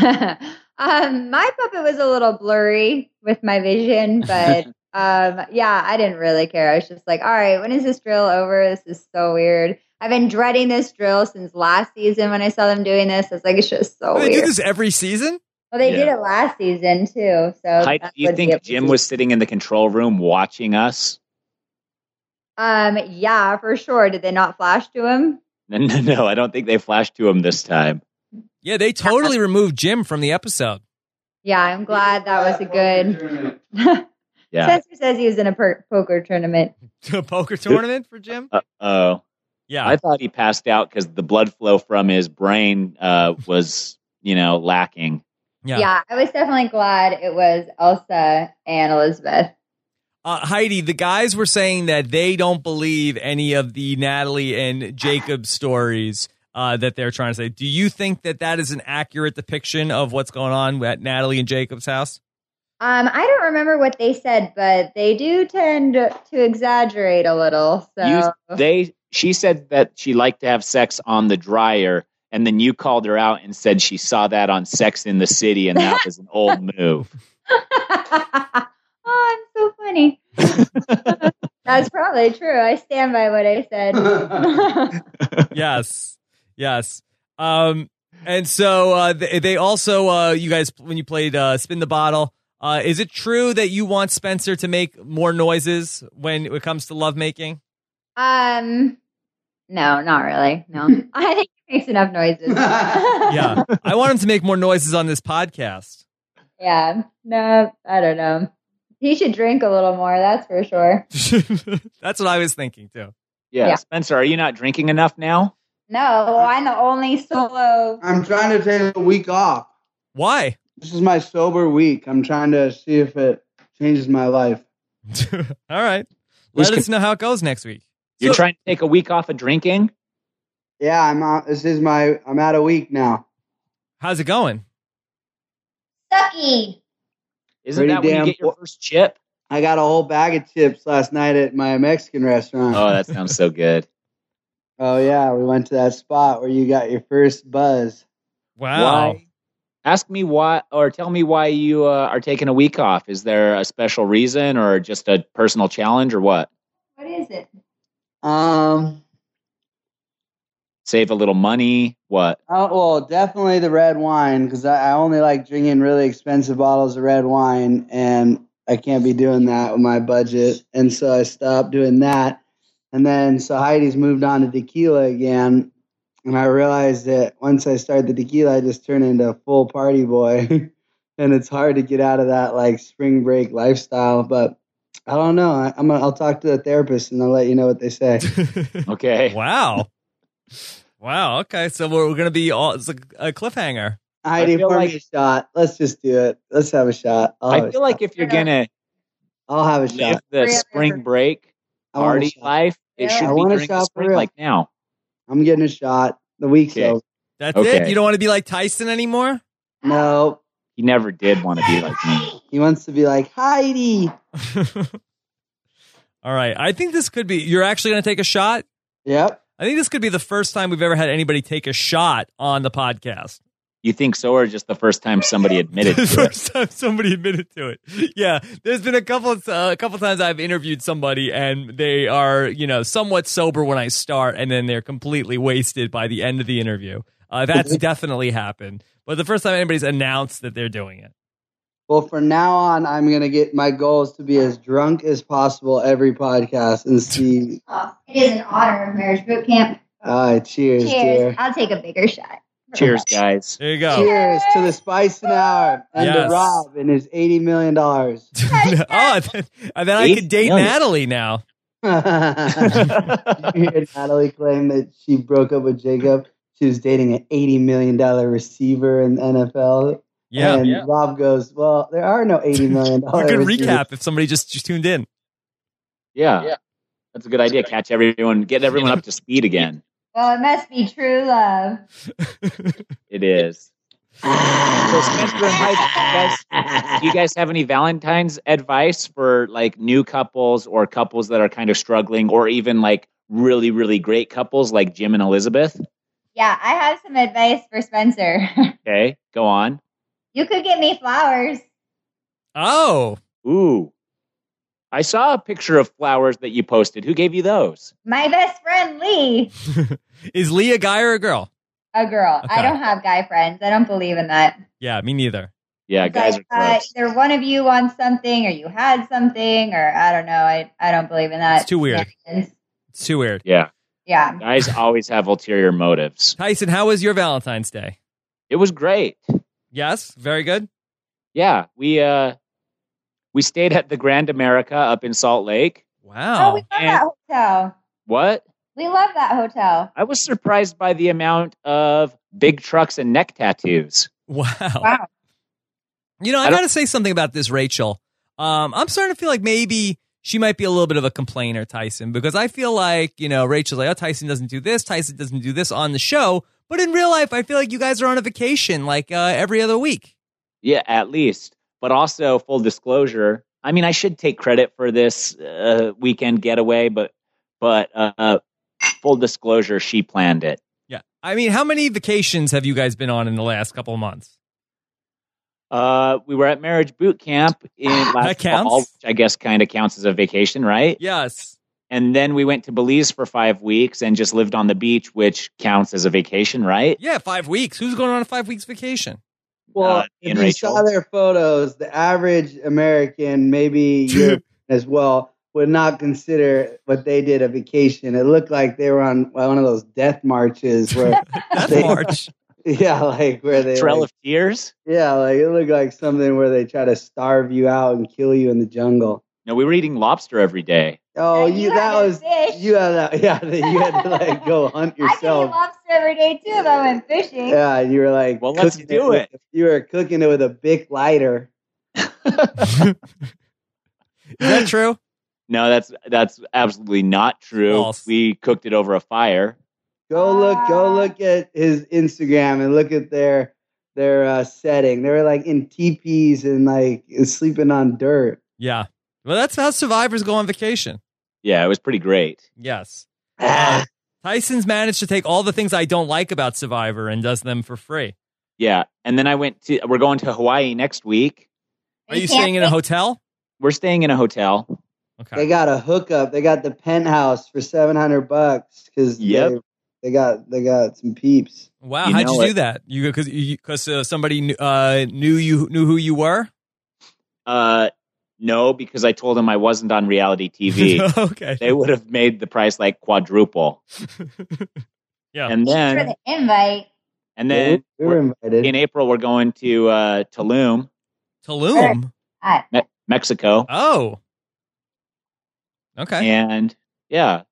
um, my puppet was a little blurry with my vision, but um, yeah, I didn't really care. I was just like, all right, when is this drill over? This is so weird. I've been dreading this drill since last season when I saw them doing this. I was like, it's just so They weird. do this every season. Well, they Yeah. did it last season too. So Heidi, that do you would be think a- Jim was sitting in the control room watching us? Um, yeah, for sure. Did they not flash to him? No, no, no. I don't think they flashed to him this time. Yeah, they totally removed Jim from the episode. Yeah, I'm glad that was a good. Yeah. Spencer says he was in a per- poker tournament. A poker tournament for Jim? Uh oh. Yeah. I thought he passed out because the blood flow from his brain uh, was, you know, lacking. Yeah. Yeah. I was definitely glad it was Elsa and Elizabeth. Uh, Heidi, the guys were saying that they don't believe any of the Natalie and Jacob stories uh, that they're trying to say. Do you think that that is an accurate depiction of what's going on at Natalie and Jacob's house? Um, I don't remember what they said, but they do tend to exaggerate a little. So You, they, she said that she liked to have sex on the dryer, and then you called her out and said she saw that on Sex in the City, and that was an old move. oh, I'm so funny. That's probably true. I stand by what I said. Yes. Yes. Um, and so uh, they, they also, uh, you guys, when you played uh, Spin the Bottle, uh, is it true that you want Spencer to make more noises when it comes to lovemaking? Um, no, not really. No, I think he makes enough noises. Yeah. I want him to make more noises on this podcast. Yeah. No, I don't know. He should drink a little more. That's for sure. That's what I was thinking too. Yeah. Yeah. Spencer, are you not drinking enough now? No, I'm the only solo. I'm trying to take a week off. Why? This is my sober week. I'm trying to see if it changes my life. All right. Who's Let us know how it goes next week. You're So- trying to take a week off of drinking? Yeah, I'm out. This is my. I'm out a week now. How's it going? Sucky. Isn't Pretty that when you damn get your po- first chip? I got a whole bag of chips last night at my Mexican restaurant. Oh, that sounds so good. Oh yeah, we went to that spot where you got your first buzz. Wow. Why? Ask me why, or tell me why you uh, are taking a week off. Is there a special reason, or just a personal challenge, or what? What is it? Um. Save a little money? What? Oh, well, definitely the red wine because I, I only like drinking really expensive bottles of red wine, and I can't be doing that with my budget. And so I stopped doing that. And then so Heidi's moved on to tequila again, and I realized that once I start the tequila, I just turn into a full party boy, and it's hard to get out of that like spring break lifestyle. But I don't know. I, I'm gonna, I'll talk to the therapist, and I'll let you know what they say. Okay. Wow. Wow. Okay. So we're, we're going to be all, it's a, a cliffhanger. Heidi, feel pour like- me a shot. Let's just do it. Let's have a shot. I'll have I a feel like shot. if you're gonna I'll have a live shot. the Real. spring break I want a party shot. life, it Yeah. should I be want a during the shot for spring, real. like now. I'm getting a shot. The week's Okay. over. That's Okay. it? You don't want to be like Tyson anymore? No, He never did want to be like me. he wants to be like Heidi. All right. I think this could be, you're actually going to take a shot? Yep. I think this could be the first time we've ever had anybody take a shot on the podcast. You think so, or just the first time somebody admitted The to it? first time somebody admitted to it. Yeah, there's been a couple of, uh, a couple times I've interviewed somebody and they are, you know, somewhat sober when I start, and then they're completely wasted by the end of the interview. Uh, that's definitely happened. But the first time anybody's announced that they're doing it. Well, from now on, I'm gonna get my goal is to be as drunk as possible every podcast and see. Oh, it is an honor of Marriage Boot Camp. Uh, cheers, Cheers. dear. I'll take a bigger shot. Cheers, guys. There you go. Cheers to the Spice and Hour and Yes. to Rob and his eighty million dollars. oh, and then, and then I Eight could date million. Natalie now. You hear Natalie claim that she broke up with Jacob. She was dating an eighty million dollar receiver in the N F L. Yeah. and yeah. Rob goes, "Well, there are no eighty million You dollar." could recap if somebody just, just tuned in. Yeah. yeah. That's a good idea. Catch everyone, get everyone up to speed again. Well, it must be true love. It is. So Spencer and Heidi, you guys, do you guys have any Valentine's advice for like new couples or couples that are kind of struggling, or even like really, really great couples like Jim and Elizabeth? Yeah, I have some advice for Spencer. Okay, go on. You could get me flowers. Oh. Ooh. I saw a picture of flowers that you posted. Who gave you those? My best friend Lee, Is Lee a guy or a girl? a girl. Okay. I don't have guy friends. I don't believe in that. Yeah, me neither. Yeah, It's guys like, are uh, gross. either one of you wants something, or you had something, or I don't know. I, I don't believe in that. It's too weird. shenanigans. It's too weird. Yeah. Yeah. Guys always have ulterior motives. Tyson, how was your Valentine's Day? It was great. Yes, very good. Yeah, we uh we stayed at the Grand America up in Salt Lake. Oh, Wow. we love and- that hotel. What? We love that hotel. I was surprised by the amount of big trucks and neck tattoos. Wow. Wow. You know, I, I don't- got to say something about this Rachel. Um, I'm starting to feel like maybe she might be a little bit of a complainer, Tyson, because I feel like, you know, Rachel's like, oh, Tyson doesn't do this, Tyson doesn't do this on the show. But in real life, I feel like you guys are on a vacation like uh, every other week. Yeah, at least. But also, full disclosure, I mean, I should take credit for this uh, weekend getaway, but but uh, full disclosure, she planned it. Yeah. I mean, how many vacations have you guys been on in the last couple of months? Uh, we were at Marriage Boot Camp in last That counts? fall, which I guess kind of counts as a vacation, right? Yes. And then we went to Belize for five weeks and just lived on the beach, which counts as a vacation, right? Yeah, five weeks. Who's going on a five weeks vacation? Well, Uh, if and you Rachel. saw their photos, the average American, maybe European as well, would not consider what they did a vacation. It looked like they were on one of those death marches where, That's they- March. yeah, like where they, Trail like, of Tears? yeah, like it looked like something where they try to starve you out and kill you in the jungle. No, we were eating lobster every day. Oh, And you, you that had to was fish. you had that, yeah, that you had to like go hunt I can eat yourself. lobster every day too if I went fishing. Yeah, you were like, Well, let's cooking do with- it. You were cooking it with a Bic lighter. Is that true? No, that's that's absolutely not true. False. We cooked it over a fire. Go look, go Ah. look at his Instagram and look at their their uh, setting. They were like in teepees and like sleeping on dirt. Yeah. Well, that's how survivors go on vacation. Yeah, it was pretty great. Yes. Ah. Tyson's managed to take all the things I don't like about Survivor and does them for free. Yeah, and then I went to. We're going to Hawaii next week. Are you staying in a hotel? We're staying in a hotel. Okay. They got a hookup. They got the penthouse for seven hundred bucks because Yep. they, they got they got some peeps. Wow, You how'd know you do it. that? You because because uh, somebody knew, uh, knew you knew who you were. Uh, no, because I told them I wasn't on reality T V. Okay. They would have made the price like quadruple. Yeah. And For then the invite. and then we were we're- invited. in April we're going to uh, Tulum, Tulum. I, Me- Mexico, Oh. Okay. and yeah,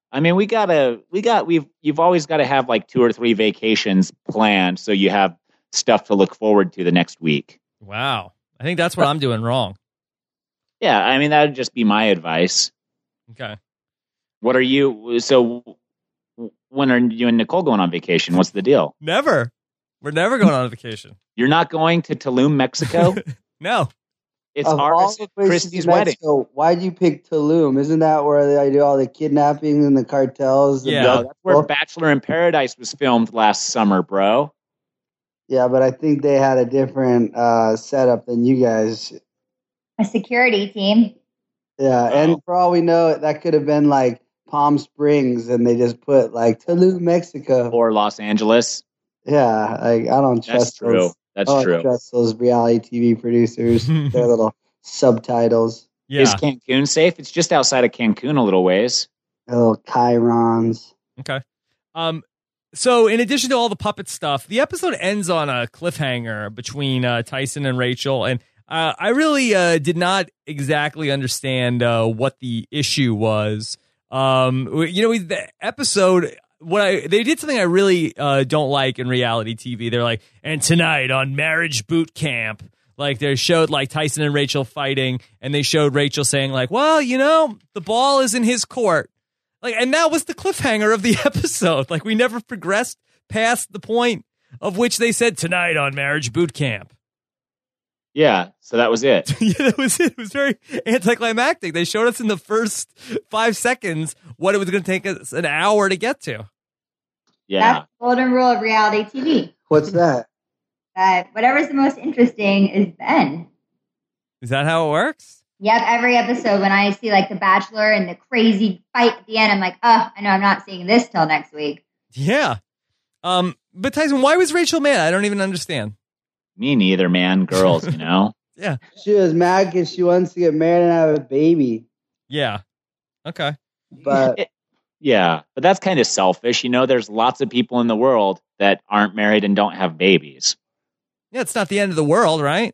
I mean, we gotta, we got, we've, you've always got to have like two or three vacations planned, so you have stuff to look forward to the next week. Wow. I think that's what I'm doing wrong. Yeah, I mean, that would just be my advice. Okay. What are you? So, when are you and Nicole going on vacation? What's the deal? Never. We're never going on a vacation. You're not going to Tulum, Mexico? No. It's Of our all the places Christy's in wedding. Mexico, why'd you pick Tulum? Isn't that where they do all the kidnapping and the cartels? and Yeah. No, the- that's where Bachelor in Paradise was filmed last summer, bro. Yeah, but I think they had a different uh, setup than you guys. A security team. Yeah, Oh. and for all we know, that could have been like Palm Springs, and they just put like Tulum, Mexico. Or Los Angeles. Yeah, like I don't That's trust true. those. That's I don't true. trust those reality T V producers. Their little subtitles, Yeah. Is Cancun safe? It's just outside of Cancun a little ways. their little chyrons. Okay. Um, so in addition to all the puppet stuff, the episode ends on a cliffhanger between uh, Tyson and Rachel, and uh, I really uh, did not exactly understand uh, what the issue was. Um, you know, the episode, what I they did something I really uh, don't like in reality T V. They're like, and tonight on Marriage Boot Camp. Like they showed like Tyson and Rachel fighting, and they showed Rachel saying like, well, you know, the ball is in his court. Like, and that was the cliffhanger of the episode. Like we never progressed past the point of which they said tonight on Marriage Boot Camp. Yeah, so that was it. Yeah, that was it. It was very anticlimactic. They showed us in the first five seconds what it was going to take us an hour to get to. Yeah. That's the golden rule of reality T V. What's that? That whatever's the most interesting is the end. Is that how it works? Yep, every episode when I see like The Bachelor and the crazy fight at the end, I'm like, oh, I know I'm not seeing this till next week. Yeah. Um, but Tyson, why was Rachel mad? I don't even understand. Me neither, man. Girls, you know. Yeah. She was mad because she wants to get married and have a baby. Yeah. Okay. But It- yeah, but that's kind of selfish. You know, there's lots of people in the world that aren't married and don't have babies Yeah, it's not the end of the world, right?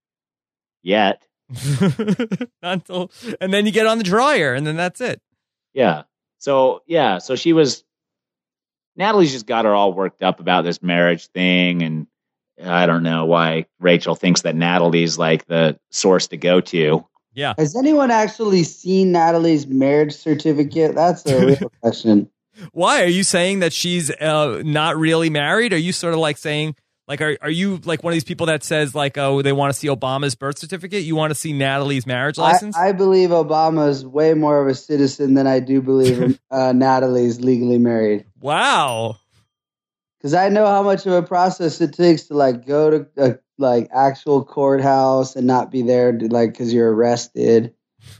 yet. Not until, and then you get on the dryer, and then that's it. Yeah. So, yeah, so she was, Natalie's just got her all worked up about this marriage thing. And I don't know why Rachel thinks that Natalie's like the source to go to. Yeah. has anyone actually seen Natalie's marriage certificate? That's a real question. Why are you saying that she's uh, not really married? Are you sort of like saying, like, are are you like one of these people that says like, oh, they want to see Obama's birth certificate? You want to see Natalie's marriage I, license? I believe Obama is way more of a citizen than I do believe uh, Natalie's legally married. Wow. Because I know how much of a process it takes to like go to a like actual courthouse and not be there to, like because you're arrested.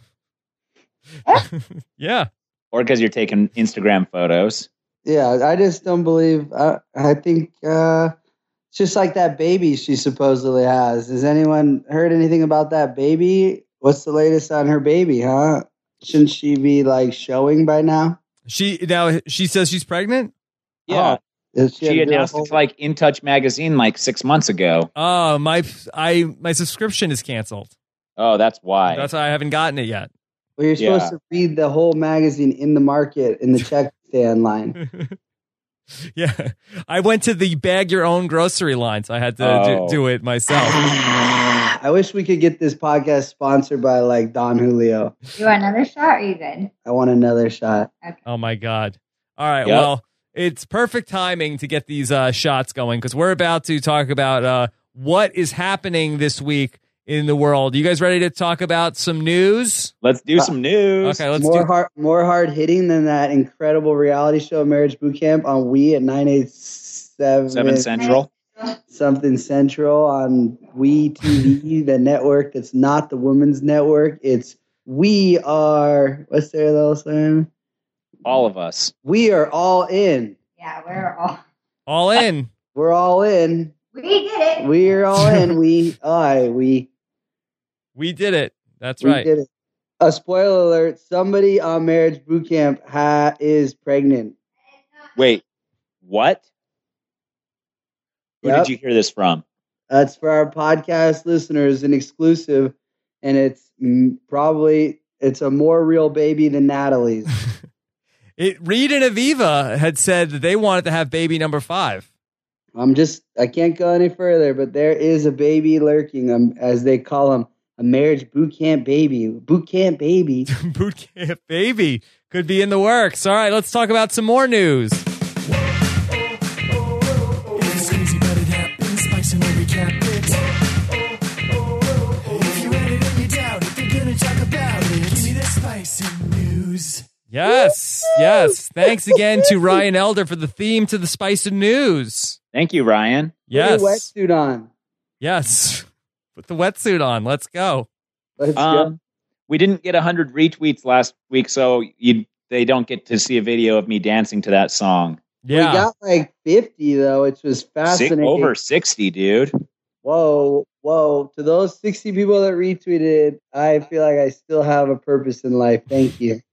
Yeah. Or because you're taking Instagram photos. Yeah, I just don't believe. I, I think uh, it's just like that baby she supposedly has. Has anyone heard anything about that baby? What's the latest on her baby? Huh? Shouldn't she be like showing by now? She now she says she's pregnant. Yeah. Is She had to do a announced whole- it to like In Touch magazine like six months ago. Oh, my I my subscription is canceled. Oh, that's why. That's why I haven't gotten it yet. Well, you're Yeah. supposed to read the whole magazine in the market in the check stand line. Yeah, I went to the bag your own grocery line, so I had to Oh. do, do it myself. I wish we could get this podcast sponsored by like Don Julio. You want another shot? Or are you good? I want another shot. Oh my god! All right, Yep. well, it's perfect timing to get these uh, shots going because we're about to talk about uh, what is happening this week in the world. You guys ready to talk about some news? Let's do some news. Okay, let's more do. hard, more hard hitting than that incredible reality show, Marriage Boot Camp, on Wii at nine eight seven Seven Central. something Central on Wii T V, the network that's not the women's network. It's we are. What's their little saying? All of us. We are all in. Yeah, we're all. All in. We're all in. We did it. We're all in. We, I, we. We did it. That's We right. did it. A spoiler alert: somebody on Marriage Boot Camp ha- is pregnant. Wait, what? Who Yep. did you hear this from? That's for our podcast listeners, an exclusive, and it's mm, probably it's a more real baby than Natalie's. It, Reed and Aviva had said that they wanted to have baby number five. I'm just, I can't go any further, but there is a baby lurking, um, as they call him, a marriage boot camp baby. Boot camp baby. Boot camp baby could be in the works. All right, let's talk about some more news. It's crazy, but it happens. Spice and recap it. If you read it and you doubt it, they're gonna talk about it. Give me the spicy news. Yes, yes. Thanks again to Ryan Elder for the theme to the Spice and News. Thank you, Ryan. Yes. Put your wetsuit on. Yes. Put the wetsuit on. Let's go. Let's Um, go. we didn't get one hundred retweets last week, so you they don't get to see a video of me dancing to that song. Yeah. We got like fifty, though, which was Six, fascinating. over sixty, dude. Whoa, whoa. To those sixty people that retweeted, I feel like I still have a purpose in life. Thank you.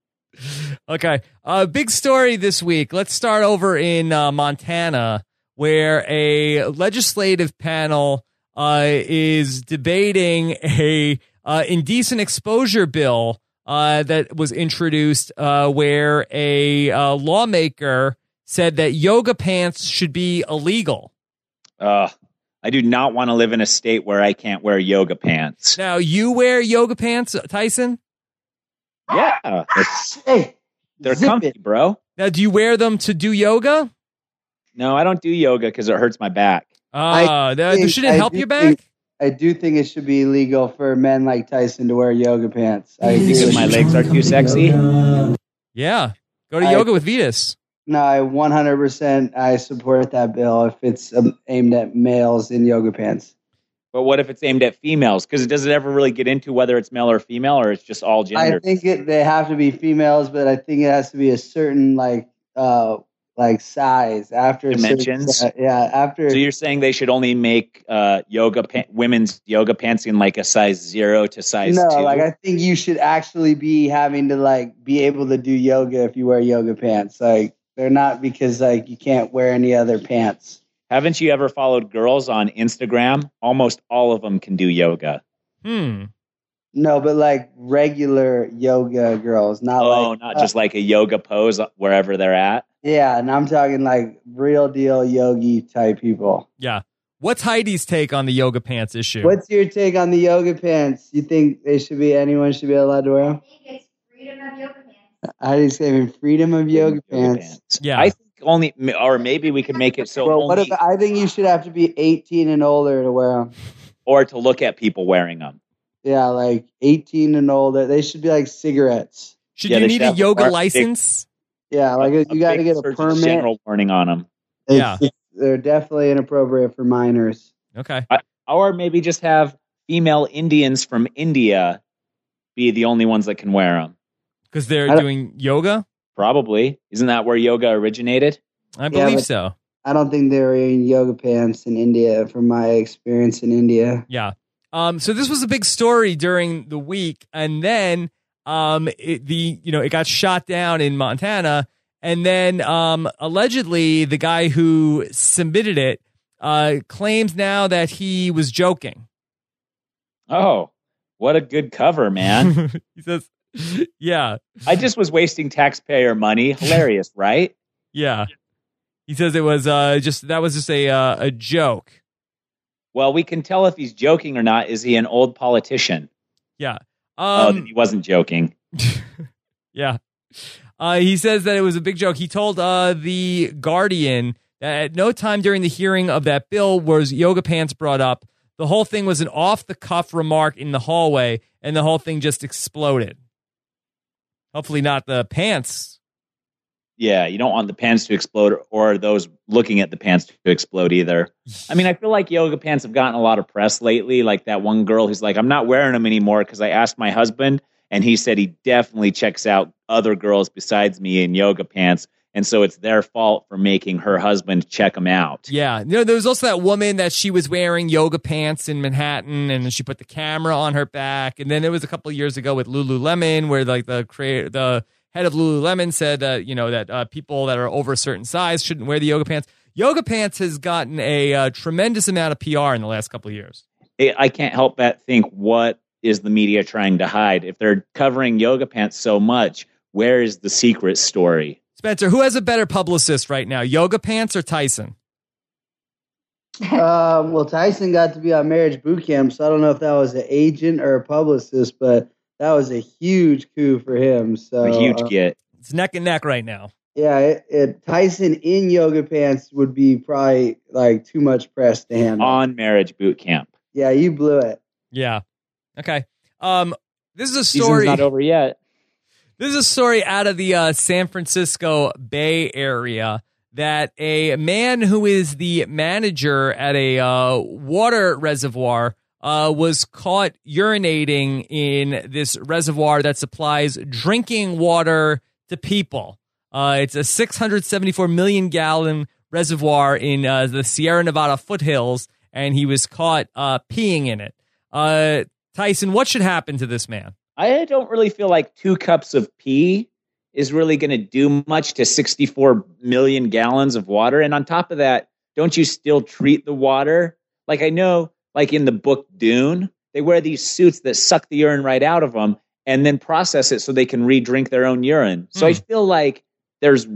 Okay. Uh, big story this week. Let's start over in uh, Montana, where a legislative panel uh, is debating a uh, indecent exposure bill uh, that was introduced, uh, where a uh, lawmaker said that yoga pants should be illegal. Uh, I do not want to live in a state where I can't wear yoga pants. Now, you wear yoga pants, Tyson? Yeah, it's, Hey, they're zip comfy, it. bro. Now, do you wear them to do yoga? No, I don't do yoga because it hurts my back. Uh, that, think- should it I help do your back? think- I do think it should be illegal for men like Tyson to wear yoga pants. I agree Because with my you. legs are too sexy. Yeah. Go to I- yoga with Vetus. No, I one hundred percent I support that bill if it's um, aimed at males in yoga pants. But what if it's aimed at females? Because does it ever really get into whether it's male or female, or it's just all gender? I think it, they have to be females, but I think it has to be a certain like uh like size after a certain Dimensions? si- yeah, after So you're saying they should only make uh, yoga pa- women's yoga pants in like a size zero to size no, two? like I think you should actually be having to like be able to do yoga if you wear yoga pants. Like they're not because like you can't wear any other pants. Haven't you ever followed girls on Instagram? Almost all of them can do yoga. Hmm. No, but like regular yoga girls, not Oh, like not uh, just like a yoga pose wherever they're at. yeah, and I'm talking like real deal yogi type people. Yeah. What's Heidi's take on the yoga pants issue? What's your take on the yoga pants? You think they should be anyone should be allowed to wear them? I think it's freedom of yoga pants. I just saying freedom of yoga, pants. Yeah. I think only, or maybe we could make it so Well, what only, if I think you should have to be eighteen and older to wear them? or to look at people wearing them. Yeah, like eighteen and older. They should be like cigarettes. Should Yeah, you they need should a have a yoga bar- license? Yeah, like you got to get a Surgeon permit. General warning on them. It's- Yeah. it's- they're definitely inappropriate for minors. Okay. Or maybe just have female Indians from India be the only ones that can wear them. Because they're I don't- doing yoga? Probably. Isn't that where yoga originated? I believe but- so. I don't think they're wearing yoga pants in India, from my experience in India. Yeah. Um, so this was a big story during the week, and then um, it, the you know it got shot down in Montana, and then um, allegedly the guy who submitted it uh, claims now that he was joking. Oh, what a good cover, man. He says, "Yeah, I just was wasting taxpayer money. Hilarious, right? yeah." He says it was uh, just that was just a uh, a joke. Well, we can tell if he's joking or not. Is he an old politician? Yeah. oh, Um, then he wasn't joking. Yeah. Uh, he says that it was a big joke. He told uh, the Guardian that at no time during the hearing of that bill was yoga pants brought up. The whole thing was an off-the-cuff remark in the hallway, and the whole thing just exploded. Hopefully not the pants. Yeah, you don't want the pants to explode or those looking at the pants to explode either. I mean, I feel like yoga pants have gotten a lot of press lately. Like that one girl who's like, I'm not wearing them anymore because I asked my husband and he said he definitely checks out other girls besides me in yoga pants. And so it's their fault for making her husband check them out. Yeah. You know, there was also that woman that she was wearing yoga pants in Manhattan, and then she put the camera on her back. And then it was a couple of years ago with Lululemon, where like the creator, the head of Lululemon said that, you know, that uh, people that are over a certain size shouldn't wear the yoga pants. Yoga pants has gotten a uh, tremendous amount of P R in the last couple of years. I can't help but think, what is the media trying to hide? If they're covering yoga pants so much, where is the secret story? Spencer, who has a better publicist right now, Yoga Pants or Tyson? um, well, Tyson got to be on Marriage Boot Camp, so I don't know if that was an agent or a publicist, but that was a huge coup for him. So A huge uh, get. It's neck and neck right now. Yeah, it, it, Tyson in Yoga Pants would be probably like too much press to handle. On Marriage Boot Camp. Yeah, you blew it. Yeah. Okay. Um, this is a Season's story. not over yet. This is a story out of the uh, San Francisco Bay Area that a man who is the manager at a uh, water reservoir uh, was caught urinating in this reservoir that supplies drinking water to people. Uh, it's a six hundred seventy-four million gallon reservoir in uh, the Sierra Nevada foothills, and he was caught uh, peeing in it. Uh, Tyson, what should happen to this man? I don't really feel like two cups of pee is really going to do much to sixty-four million gallons of water. And on top of that, don't you still treat the water? Like I know, like in the book Dune, they wear these suits that suck the urine right out of them and then process it so they can re-drink their own urine. So Hmm. I feel like there's,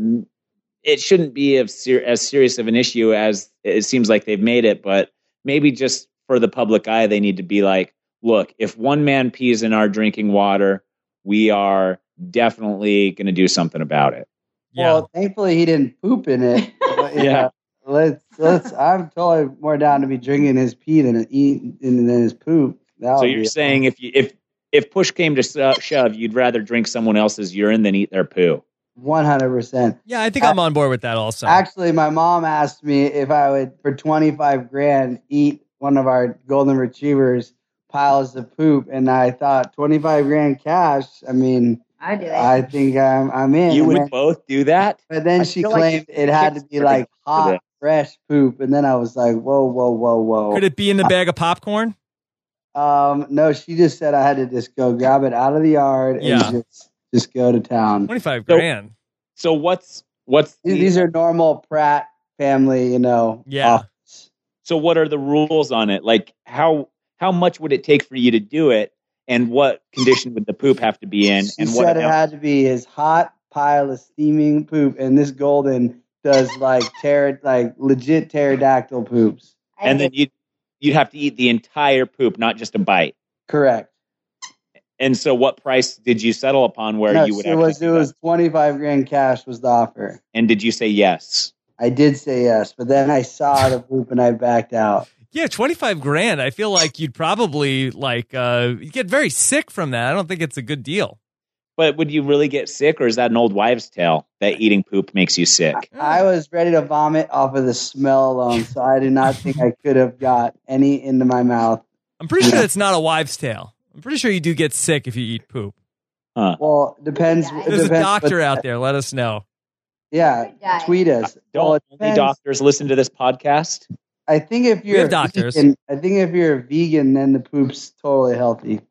it shouldn't be of ser- as serious of an issue as it seems like they've made it, but maybe just for the public eye, they need to be like, look, if one man pees in our drinking water, we are definitely going to do something about it. Yeah. Well, thankfully he didn't poop in it. But, yeah. Yeah. Let's let's. I'm totally more down to be drinking his pee than eating than his poop. That So would you're be- saying if you if if push came to sho- shove, you'd rather drink someone else's urine than eat their poo. one hundred percent. Yeah, I think I'm on board with that also. Actually, my mom asked me if I would, for twenty-five grand, eat one of our golden retrievers' piles of poop, and I thought twenty-five grand cash. I mean, I do it. I think I'm I'm in. You And would then- both do that? but then I she feel like claimed it's it had to be Kickstarter like for hot, this. fresh poop, and then I was like, whoa, whoa, whoa, whoa. Could it be in the bag of popcorn? Um, no, she just said I had to just go grab it out of the yard and Yeah. just just go to town. twenty-five So- grand. So what's what's the, These are normal Pratt family, you know. Yeah. offers. so what are the rules on it? Like how how much would it take for you to do it, and what condition would the poop have to be in? She And what said it amount- had to be his hot pile of steaming poop, and this golden does like pter- like legit pterodactyl poops. I and then think you'd you'd have to eat the entire poop, not just a bite. Correct. And so, what price did you settle upon where No, you would it actually was do it that? was twenty-five grand cash was the offer. And did you say yes? I did say yes, but then I saw the poop and I backed out. Yeah, twenty-five grand. I feel like you'd probably like uh you'd get very sick from that. I don't think it's a good deal. But would you really get sick, or is that an old wives' tale that eating poop makes you sick? I was ready to vomit off of the smell alone, so I did not think I could have got any into my mouth. I'm pretty sure that's not a wives' tale. I'm pretty sure you do get sick if you eat poop. Huh. Well, it depends. It There's a depends doctor what- out there. Let us know. Yeah, Diet. tweet us. Don't Well, it only depends. doctors listen to this podcast? I think if you're have a doctors. vegan, I think if you're a vegan, then the poop's totally healthy.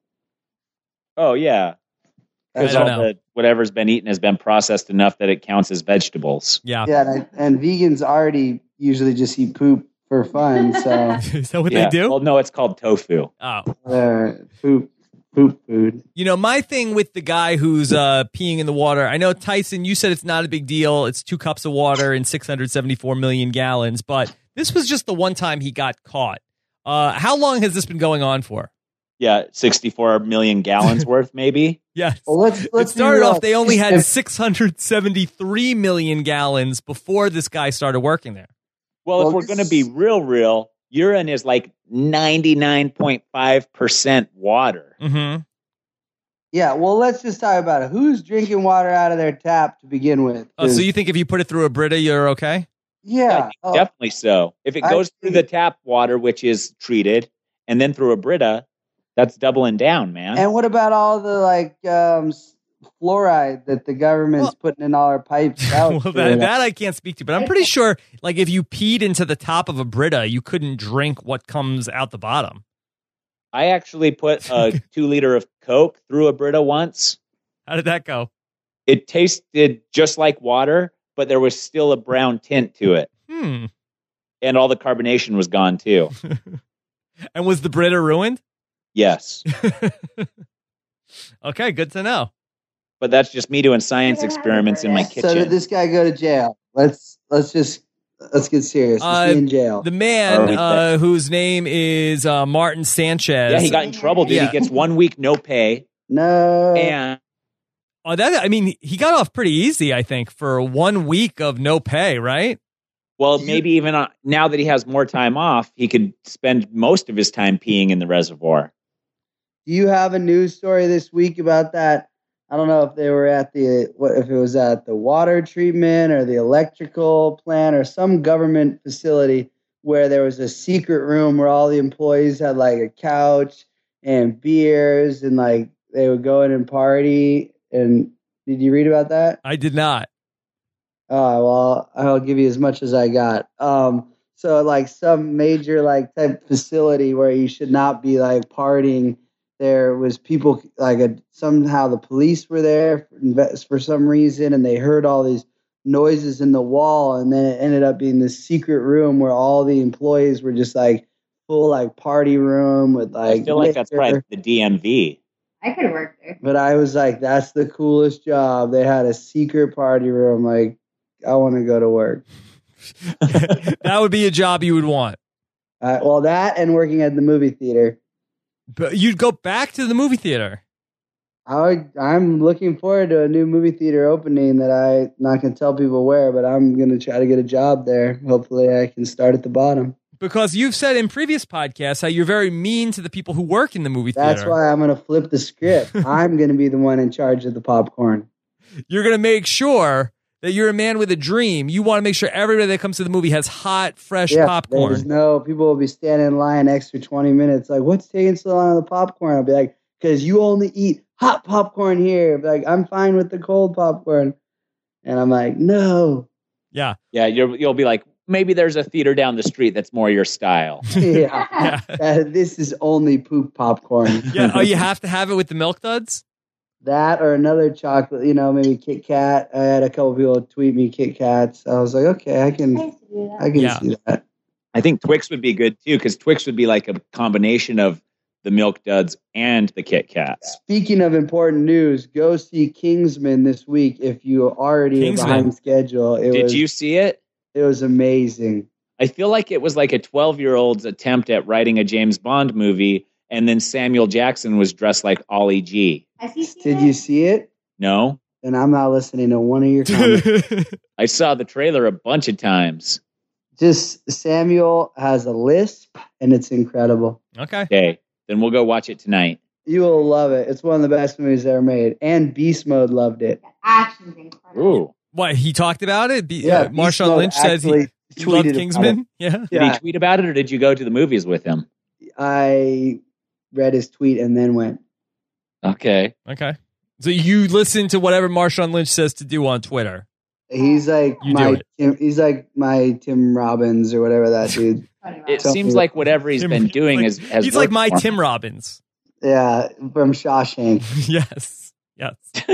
Oh yeah, I because don't all know. the whatever's been eaten has been processed enough that it counts as vegetables. Yeah. Yeah, and, I, and vegans already usually just eat poop for fun, so Is that what Yeah. they do? Well, no, it's called tofu. Oh. they're poop poop food. You know, my thing with the guy who's uh, peeing in the water, I know, Tyson, you said it's not a big deal. It's two cups of water in six hundred seventy-four million gallons, but this was just the one time he got caught. Uh, how long has this been going on for? Yeah, sixty-four million gallons worth, maybe. Yes. Well, let's let's It be started real. off, they only had If- six hundred seventy-three million gallons before this guy started working there. Well, Well, if we're this- going to be real, real, urine is like ninety-nine point five percent water. Mm-hmm. Yeah, well, let's just talk about it. Who's drinking water out of their tap to begin with? Oh, so you think if you put it through a Brita, you're okay? Yeah, oh, Definitely so. If it I goes through think- the tap water, which is treated, and then through a Brita, that's doubling down, man. and what about all the like um, s- fluoride that the government's Well- putting in all our pipes out? Well, for that, it? that I can't speak to, but I'm pretty sure, like, if you peed into the top of a Brita, you couldn't drink what comes out the bottom. I actually put a two liter of Coke through a Brita once. How did that go? It tasted just like water, but there was still a brown tint to it. Hmm. And all the carbonation was gone too. And was the Brita ruined? Yes. Okay, good to know. but that's just me doing science experiments in my So kitchen. did this guy go to jail? Let's let's just let's get serious. Is Uh, he in jail? The man Are we uh, whose name is uh, Martin Sanchez. yeah, he got in trouble, dude. Yeah. He gets one week no pay, No. and Oh, that I mean, he got off pretty easy, I think, for one week of no pay, right? well, maybe even on, now that he has more time off, he could spend most of his time peeing in the reservoir. Do you have a news story this week about that? I don't know if they were at the what if it was at the water treatment or the electrical plant or some government facility where there was a secret room where all the employees had like a couch and beers and like they would go in and party. And did you read about that? I did not. Oh, well, I'll give you as much as I got. Um, so like some major like type facility where you should not be like partying. There was people like a, somehow the police were there for, for some reason, and they heard all these noises in the wall, and then it ended up being this secret room where all the employees were just like full like party room with like. I feel like that's liquor. probably the D M V. I could work there. But I was like, that's the coolest job. They had a secret party room. Like, I want to go to work. That would be a job you would want. Uh, well, that and working at the movie theater. But you'd go back to the movie theater. I would, I'm looking forward to a new movie theater opening that I'm not going to tell people where, but I'm going to try to get a job there. Hopefully I can start at the bottom. Because you've said in previous podcasts how you're very mean to the people who work in the movie theater. That's why I'm going to flip the script. I'm going to be the one in charge of the popcorn. You're going to make sure that you're a man with a dream. You want to make sure everybody that comes to the movie has hot, fresh Yeah, popcorn. There's no, people will be standing in line extra twenty minutes. Like, what's taking so long on the popcorn? I'll be like, because you only eat hot popcorn here. I'll be like, I'm fine with the cold popcorn. And I'm like, no. Yeah. Yeah, you're, you'll be like, maybe there's a theater down the street that's more your style. Yeah. Uh, this is only poop popcorn. Yeah. Oh, you have to have it with the Milk Duds? That or another chocolate, you know, maybe Kit Kat. I had a couple people tweet me Kit Kats. I was like, okay, I can, I can Yeah. see that. I think Twix would be good too, because Twix would be like a combination of the Milk Duds and the Kit Kats. Speaking of important news, go see Kingsman this week if you already are Kingsman. behind schedule. It Did was, you see it? It was amazing. I feel like it was like a twelve-year-old's attempt at writing a James Bond movie, and then Samuel Jackson was dressed like Ollie G. Did you see it? No? And I'm not listening to one of your comments. I saw the trailer a bunch of times. Just Samuel has a lisp, and it's incredible. Okay. Okay, then we'll go watch it tonight. You will love it. It's one of the best movies ever made. And Beast Mode loved it. Action's incredible. Ooh. What, he talked about it? Be, Yeah, uh, Beast Marshawn Mode Lynch says he, actually he loved tweeted about Kingsman? Yeah. Did Yeah. he tweet about it, or did you go to the movies with him? I read his tweet and then went. Okay. Okay. So you listen to whatever Marshawn Lynch says to do on Twitter. He's like You do my it. Tim, he's like my Tim Robbins or whatever that dude. It Tell seems me. like whatever he's Tim- been doing like- is has He's like worked my for him. Tim Robbins. Yeah, from Shawshank. Yes. Yes.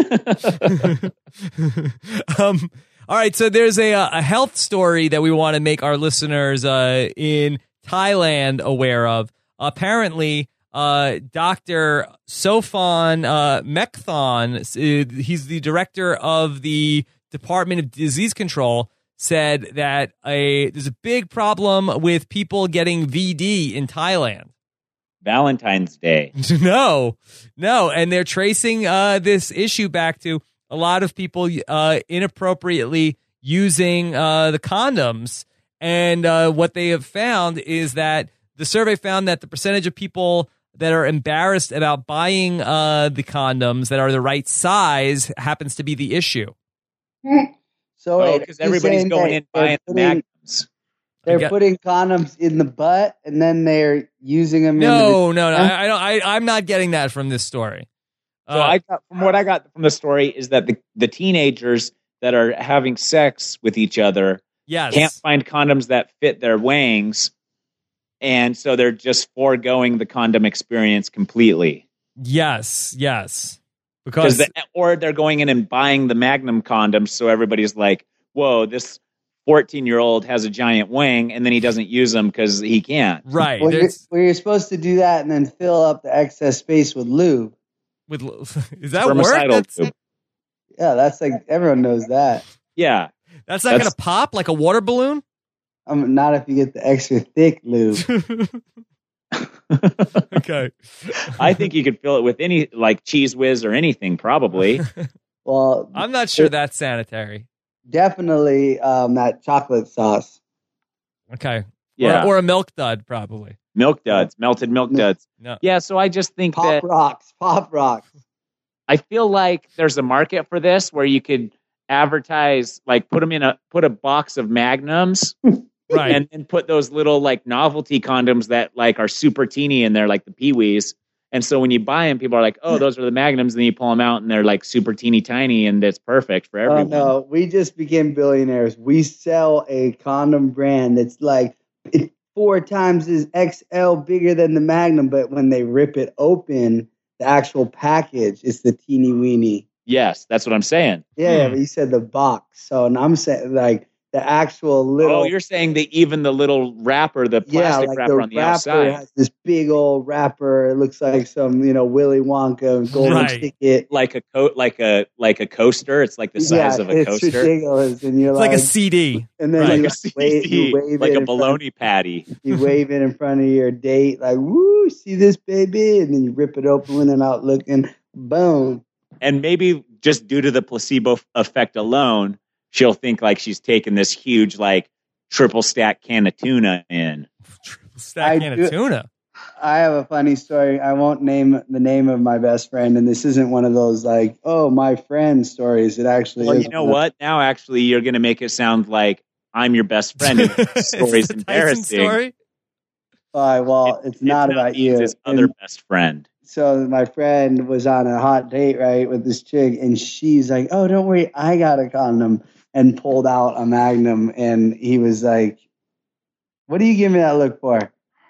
um, all right. So there's a, uh, a health story that we want to make our listeners uh, in Thailand aware of. Apparently, uh, Doctor Sophan uh, Mekthon, uh, he's the director of the Department of Disease Control, said that a there's a big problem with people getting V D in Thailand. Valentine's Day. No, no. And they're tracing uh, this issue back to a lot of people uh, inappropriately using uh, the condoms. And uh, what they have found is that the survey found that the percentage of people that are embarrassed about buying uh, the condoms that are the right size happens to be the issue. So Oh, wait, because you're everybody's saying going that in buying the they're putting, magnums. they're I get- putting condoms in the butt and then they're using them. No, in no, no. Huh? I, I don't. I, I'm not getting that from this story. So I got from what I got from the story is that the, the teenagers that are having sex with each other yes. can't find condoms that fit their wangs, and so they're just foregoing the condom experience completely. Yes, yes. Because Because the, or they're going in and buying the Magnum condoms, so everybody's like, "Whoa, this fourteen-year-old has a giant wang," and then he doesn't use them because he can't. right, Well, you're, there's- well, you're supposed to do that and then fill up the excess space with lube. with is that work? Spermicidal That's, tube. Yeah, that's like everyone knows that. Yeah. That's not That's- going to pop like a water balloon? I'm not if you get the extra thick lube. Okay. I think you could fill it with any, like Cheese Whiz or anything, probably. Well, I'm not sure that's sanitary. definitely um, that chocolate sauce. Okay. Yeah. Or, or a milk dud, probably. Milk duds, melted milk duds. No. Yeah, so I just think Pop that rocks, pop rocks. I feel like there's a market for this where you could advertise, like put them in a put a box of Magnums, Right. and then put those little like novelty condoms that like are super teeny in there, like the Pee-wees. And so when you buy them, people are like, "Oh, those are the Magnums." And then you pull them out, and they're like super teeny tiny, and it's perfect for Oh everyone. no, we just became billionaires. We sell a condom brand that's like four times as X L bigger than the Magnum, but when they rip it open, the actual package is the teeny weeny. Yes, that's what I'm saying. Yeah, yeah, Hmm. but you said the box, so and I'm saying like the actual little. Oh, you're saying that even the little wrapper, the yeah, plastic like wrapper the on the wrapper outside, has this big old wrapper. It looks like some, you know, Willy Wonka golden Right. ticket. like a coat, like a like a coaster. It's like the size yeah, of a it's coaster, ridiculous, and you're It's like, like a C D. and then right. you like a wave, you C D, wave like it a in front- bologna patty. You wave it in front of your date, like, woo, see this baby? And then you rip it open and out looking, boom. And maybe just due to the placebo f- effect alone, she'll think like she's taken this huge like triple stack can of tuna in. Triple stack can do- of tuna. I have a funny story. I won't name the name of my best friend, and this isn't one of those like, oh, my friend stories. It actually Well, is. you know one. what? Now actually, you're going to make it sound like I'm your best friend. And the Is story's this the Tyson embarrassing. story? Uh, well, it's, not now about he's you. His other And best friend. so my friend was on a hot date, right, with this chick, and she's like, oh, don't worry, I got a condom, and pulled out a Magnum, and he was like, what do you give me that look for?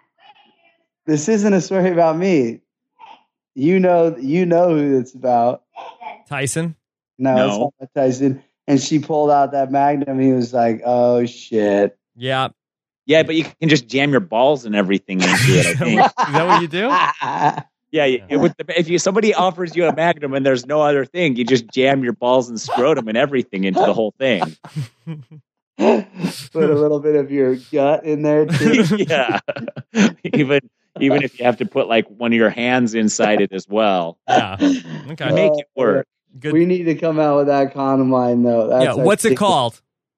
This isn't a story about me. You know, you know who it's about. Tyson? No, No. it's not about Tyson. And she pulled out that Magnum. He was like, "Oh shit!" Yeah. Yeah, but you can just jam your balls and everything into it. I think. Is that what you do? Yeah, you- it would, if you somebody offers you a Magnum and there's no other thing, you just jam your balls and scrotum and everything into the whole thing. Put a little bit of your gut in there too. Yeah, even even if you have to put like one of your hands inside it as well, Yeah. Okay. make it work. Good. We need to come out with that condom line, though. That's Yeah. What's it our- called?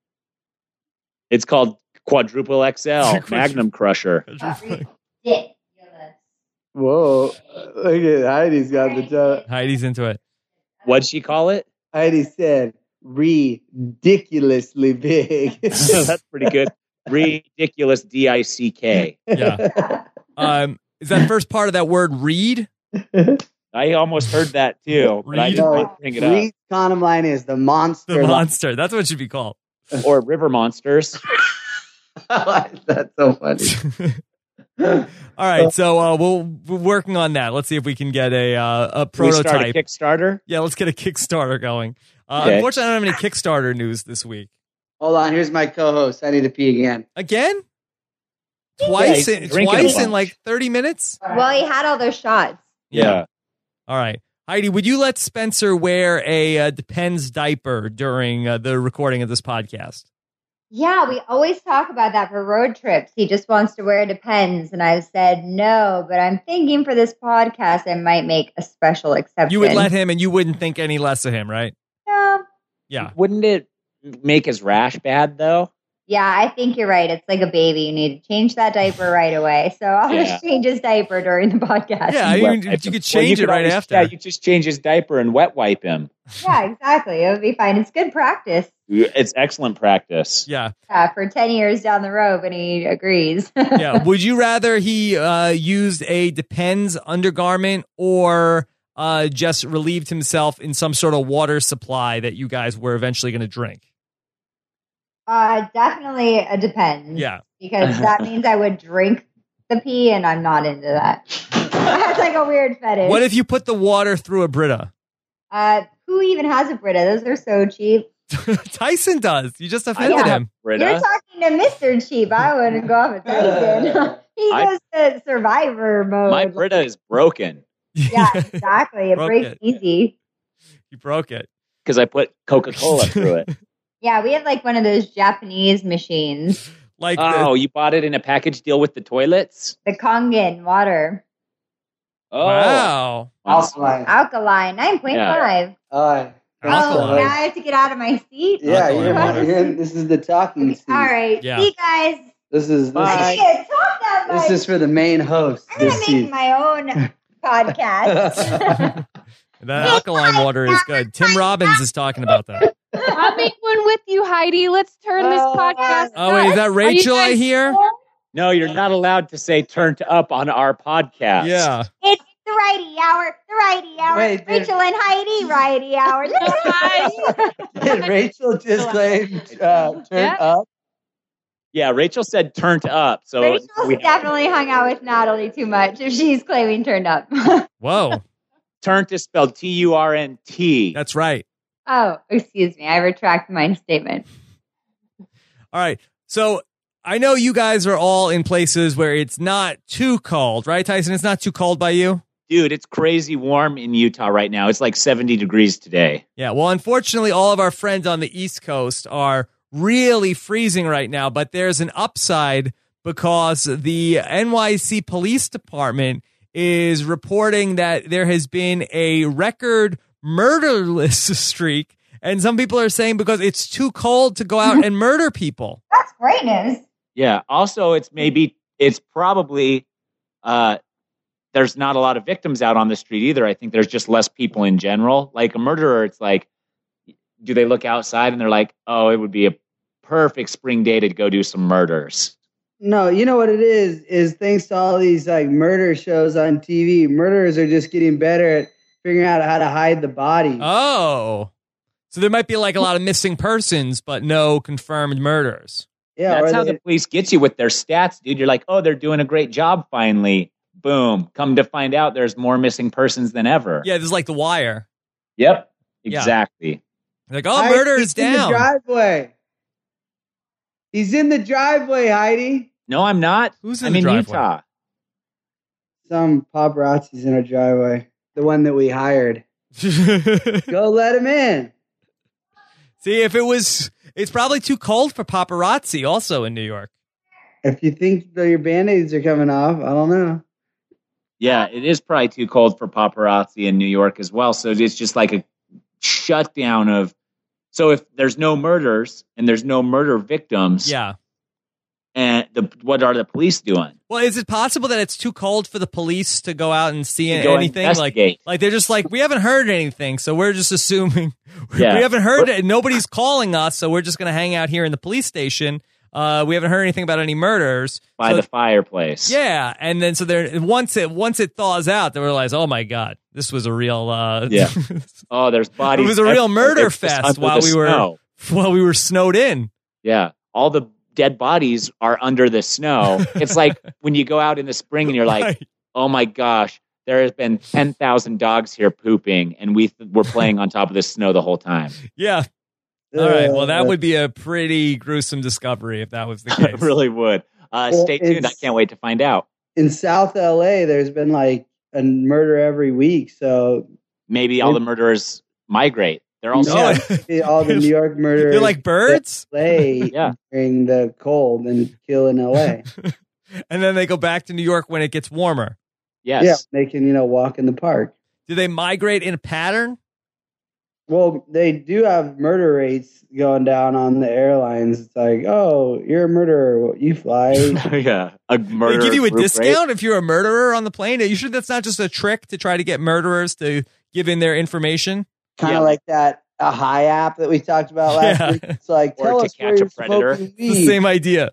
It's called Quadruple X L Magnum Crusher. Whoa! Look at Heidi's got the joke. Heidi's into it. What'd she call it? Heidi said, "Ridiculously big." That's pretty good. Ridiculous D I C K. Yeah. Um, is that first part of that word read? I almost heard that too, but I Reed? didn't No, want to bring it up. Reed's condom line is the monster. The line. monster. That's what it should be called. Or River Monsters. That's so funny. All right. So uh, we'll, we're working on that. Let's see if we can get a uh, a Can we start a prototype. Kickstarter? Yeah, let's get a Kickstarter going. Uh, Okay. Unfortunately, I don't have any Kickstarter news this week. Hold on, here's my co-host. I need to pee again. Again? Twice, he's in, drinking a twice in bunch. like thirty minutes? Well, he had all those shots. Yeah. All right. Heidi, would you let Spencer wear a uh, Depends diaper during uh, the recording of this podcast? Yeah, we always talk about that for road trips. He just wants to wear Depends. And I've said no, but I'm thinking for this podcast, I might make a special exception. You would let him and you wouldn't think any less of him, right? Yeah. Yeah. Wouldn't it make his rash bad though? Yeah, I think you're right. It's like a baby. You need to change that diaper right away. So I'll Yeah. just change his diper during the podcast. Yeah, I Wet mean, wipe you him. could Well, change could it right always- after. Yeah, you just change his diaper and wet wipe him. Yeah, exactly. It would be fine. It's good practice. It's excellent practice. Yeah. Yeah, for ten years down the road when he agrees. Yeah. Would you rather he uh, used a Depends undergarment or uh, just relieved himself in some sort of water supply that you guys were eventually going to drink? Uh, definitely it depends. Yeah. Because that means I would drink the pee and I'm not into that. That's like a weird fetish. What if you put the water through a Brita? uh, who even has a Brita? Those are so cheap. Tyson does. You just offended Yeah. him. You're Britta. talking to Mister Cheap. I wouldn't go off with Tyson. he I- goes to survivor mode. My Brita is broken. Yeah, exactly. It Broke breaks it. easy. You broke it. because I put Coca-Cola through it. Yeah, we had like one of those Japanese machines, Like, Oh, you bought it in a package deal with the toilets? the Kangen water, Oh, wow. Alkaline. alkaline, nine point five. Uh, Oh, Alkaline. now I have to get out of my seat. yeah, Alkaline you're, water. you're in, this is the talking seat. All right, Yeah. see you guys. This is this, Bye. is I can't talk that much. this is for the main host. I'm gonna This make seat. my own podcast. That alkaline water is good. Tim Robbins is talking about that. I'll make one with you, Heidi. Let's turn this Oh. podcast. Oh, wait, is that Are you Rachel I guys hear? sure? no, you're not allowed to say turned up on our podcast. Yeah. It's the Righty Hour, the Righty Hour. Wait, did- Rachel and Heidi, Righty Hour. Did Rachel just claim uh, turn Yeah. up? Yeah, Rachel said turned up. So Rachel's we definitely hung out with Natalie too much if she's claiming turned up. Whoa. turned is spelled T U R N T. That's right. Oh, excuse me. I retract my statement. All right. So I know you guys are all in places where it's not too cold, right, Tyson? It's not too cold by you? Dude, it's crazy warm in Utah right now. It's like seventy degrees today. Yeah. Well, unfortunately, all of our friends on the East Coast are really freezing right now, but there's an upside because the N Y C Police Department is reporting that there has been a record murderless streak. And some people are saying because it's too cold to go out and murder people. That's great news. Yeah. Also, it's maybe, it's probably, uh, there's not a lot of victims out on the street either. I think there's just less people in general. Like a murderer, it's like, do they look outside and they're like, oh, it would be a perfect spring day to go do some murders? No, you know what it is, is thanks to all these like murder shows on T V, murderers are just getting better at figuring out how to hide the body. Oh. So there might be like a lot of missing persons, but no confirmed murders. yeah, That's or how they- the police gets you with their stats, dude. You're like, oh, they're doing a great job finally. Boom. Come to find out there's more missing persons than ever. Yeah, this is like The Wire. Yep. Yeah. Exactly. Like, oh, Heidi, murder he's is in the down. driveway. He's in the driveway, Heidi. No, I'm not. Who's in I'm the in driveway? Utah. Some paparazzi's in our driveway. The one that we hired. Go let him in. See, if it was, it's probably too cold for paparazzi also in New York. If you think that your band-aids are coming off, I don't know. Yeah, it is probably too cold for paparazzi in New York as well. So it's just like a shutdown of. So if there's no murders and there's no murder victims, Yeah. and the what are the police doing? Well, is it possible that it's too cold for the police to go out and see To go anything? Like, investigate. like they're just like, we haven't heard anything, so we're just assuming Yeah. we haven't heard it. Nobody's calling us, so we're just going to hang out here in the police station. Uh, we haven't heard anything about any murders. By So- the fireplace. Yeah, and then so there once it once it thaws out, they realize, oh my god, this was a real uh, Yeah. Oh, there's bodies. It was a real everywhere. murder It's just fest under while the we were snow. while we were snowed in. Yeah. All the dead bodies are under the snow. It's like when you go out in the spring and you're like, Right. oh my gosh, there has been ten thousand dogs here pooping, and we th- were playing on top of the snow the whole time. Yeah. All right. Well, that Uh, would be a pretty gruesome discovery if that was the case. It really would. Uh, Well, stay tuned. I it's- can't wait to find out. in South L A, there's been like a murder every week. So Maybe all the murderers migrate. They're all No. sick. all the New York murderers They're like birds, lay Yeah. during the cold and kill in L A. and then they go back to New York when it gets warmer. Yes. Yeah, they can, you know, walk in the park. Do they migrate in a pattern? Well, they do have murder rates going down on the airlines. It's like, oh, you're a murderer. You fly. yeah. A murder. They give you a group discount if you're a murderer on the plane. Are you sure that's not just a trick to try to get murderers to give in their information? Kind of Yeah. like that a high app that we talked about last Yeah. week. It's like, Or tell to us where catch a you're predator. smoking It's the weed. same idea.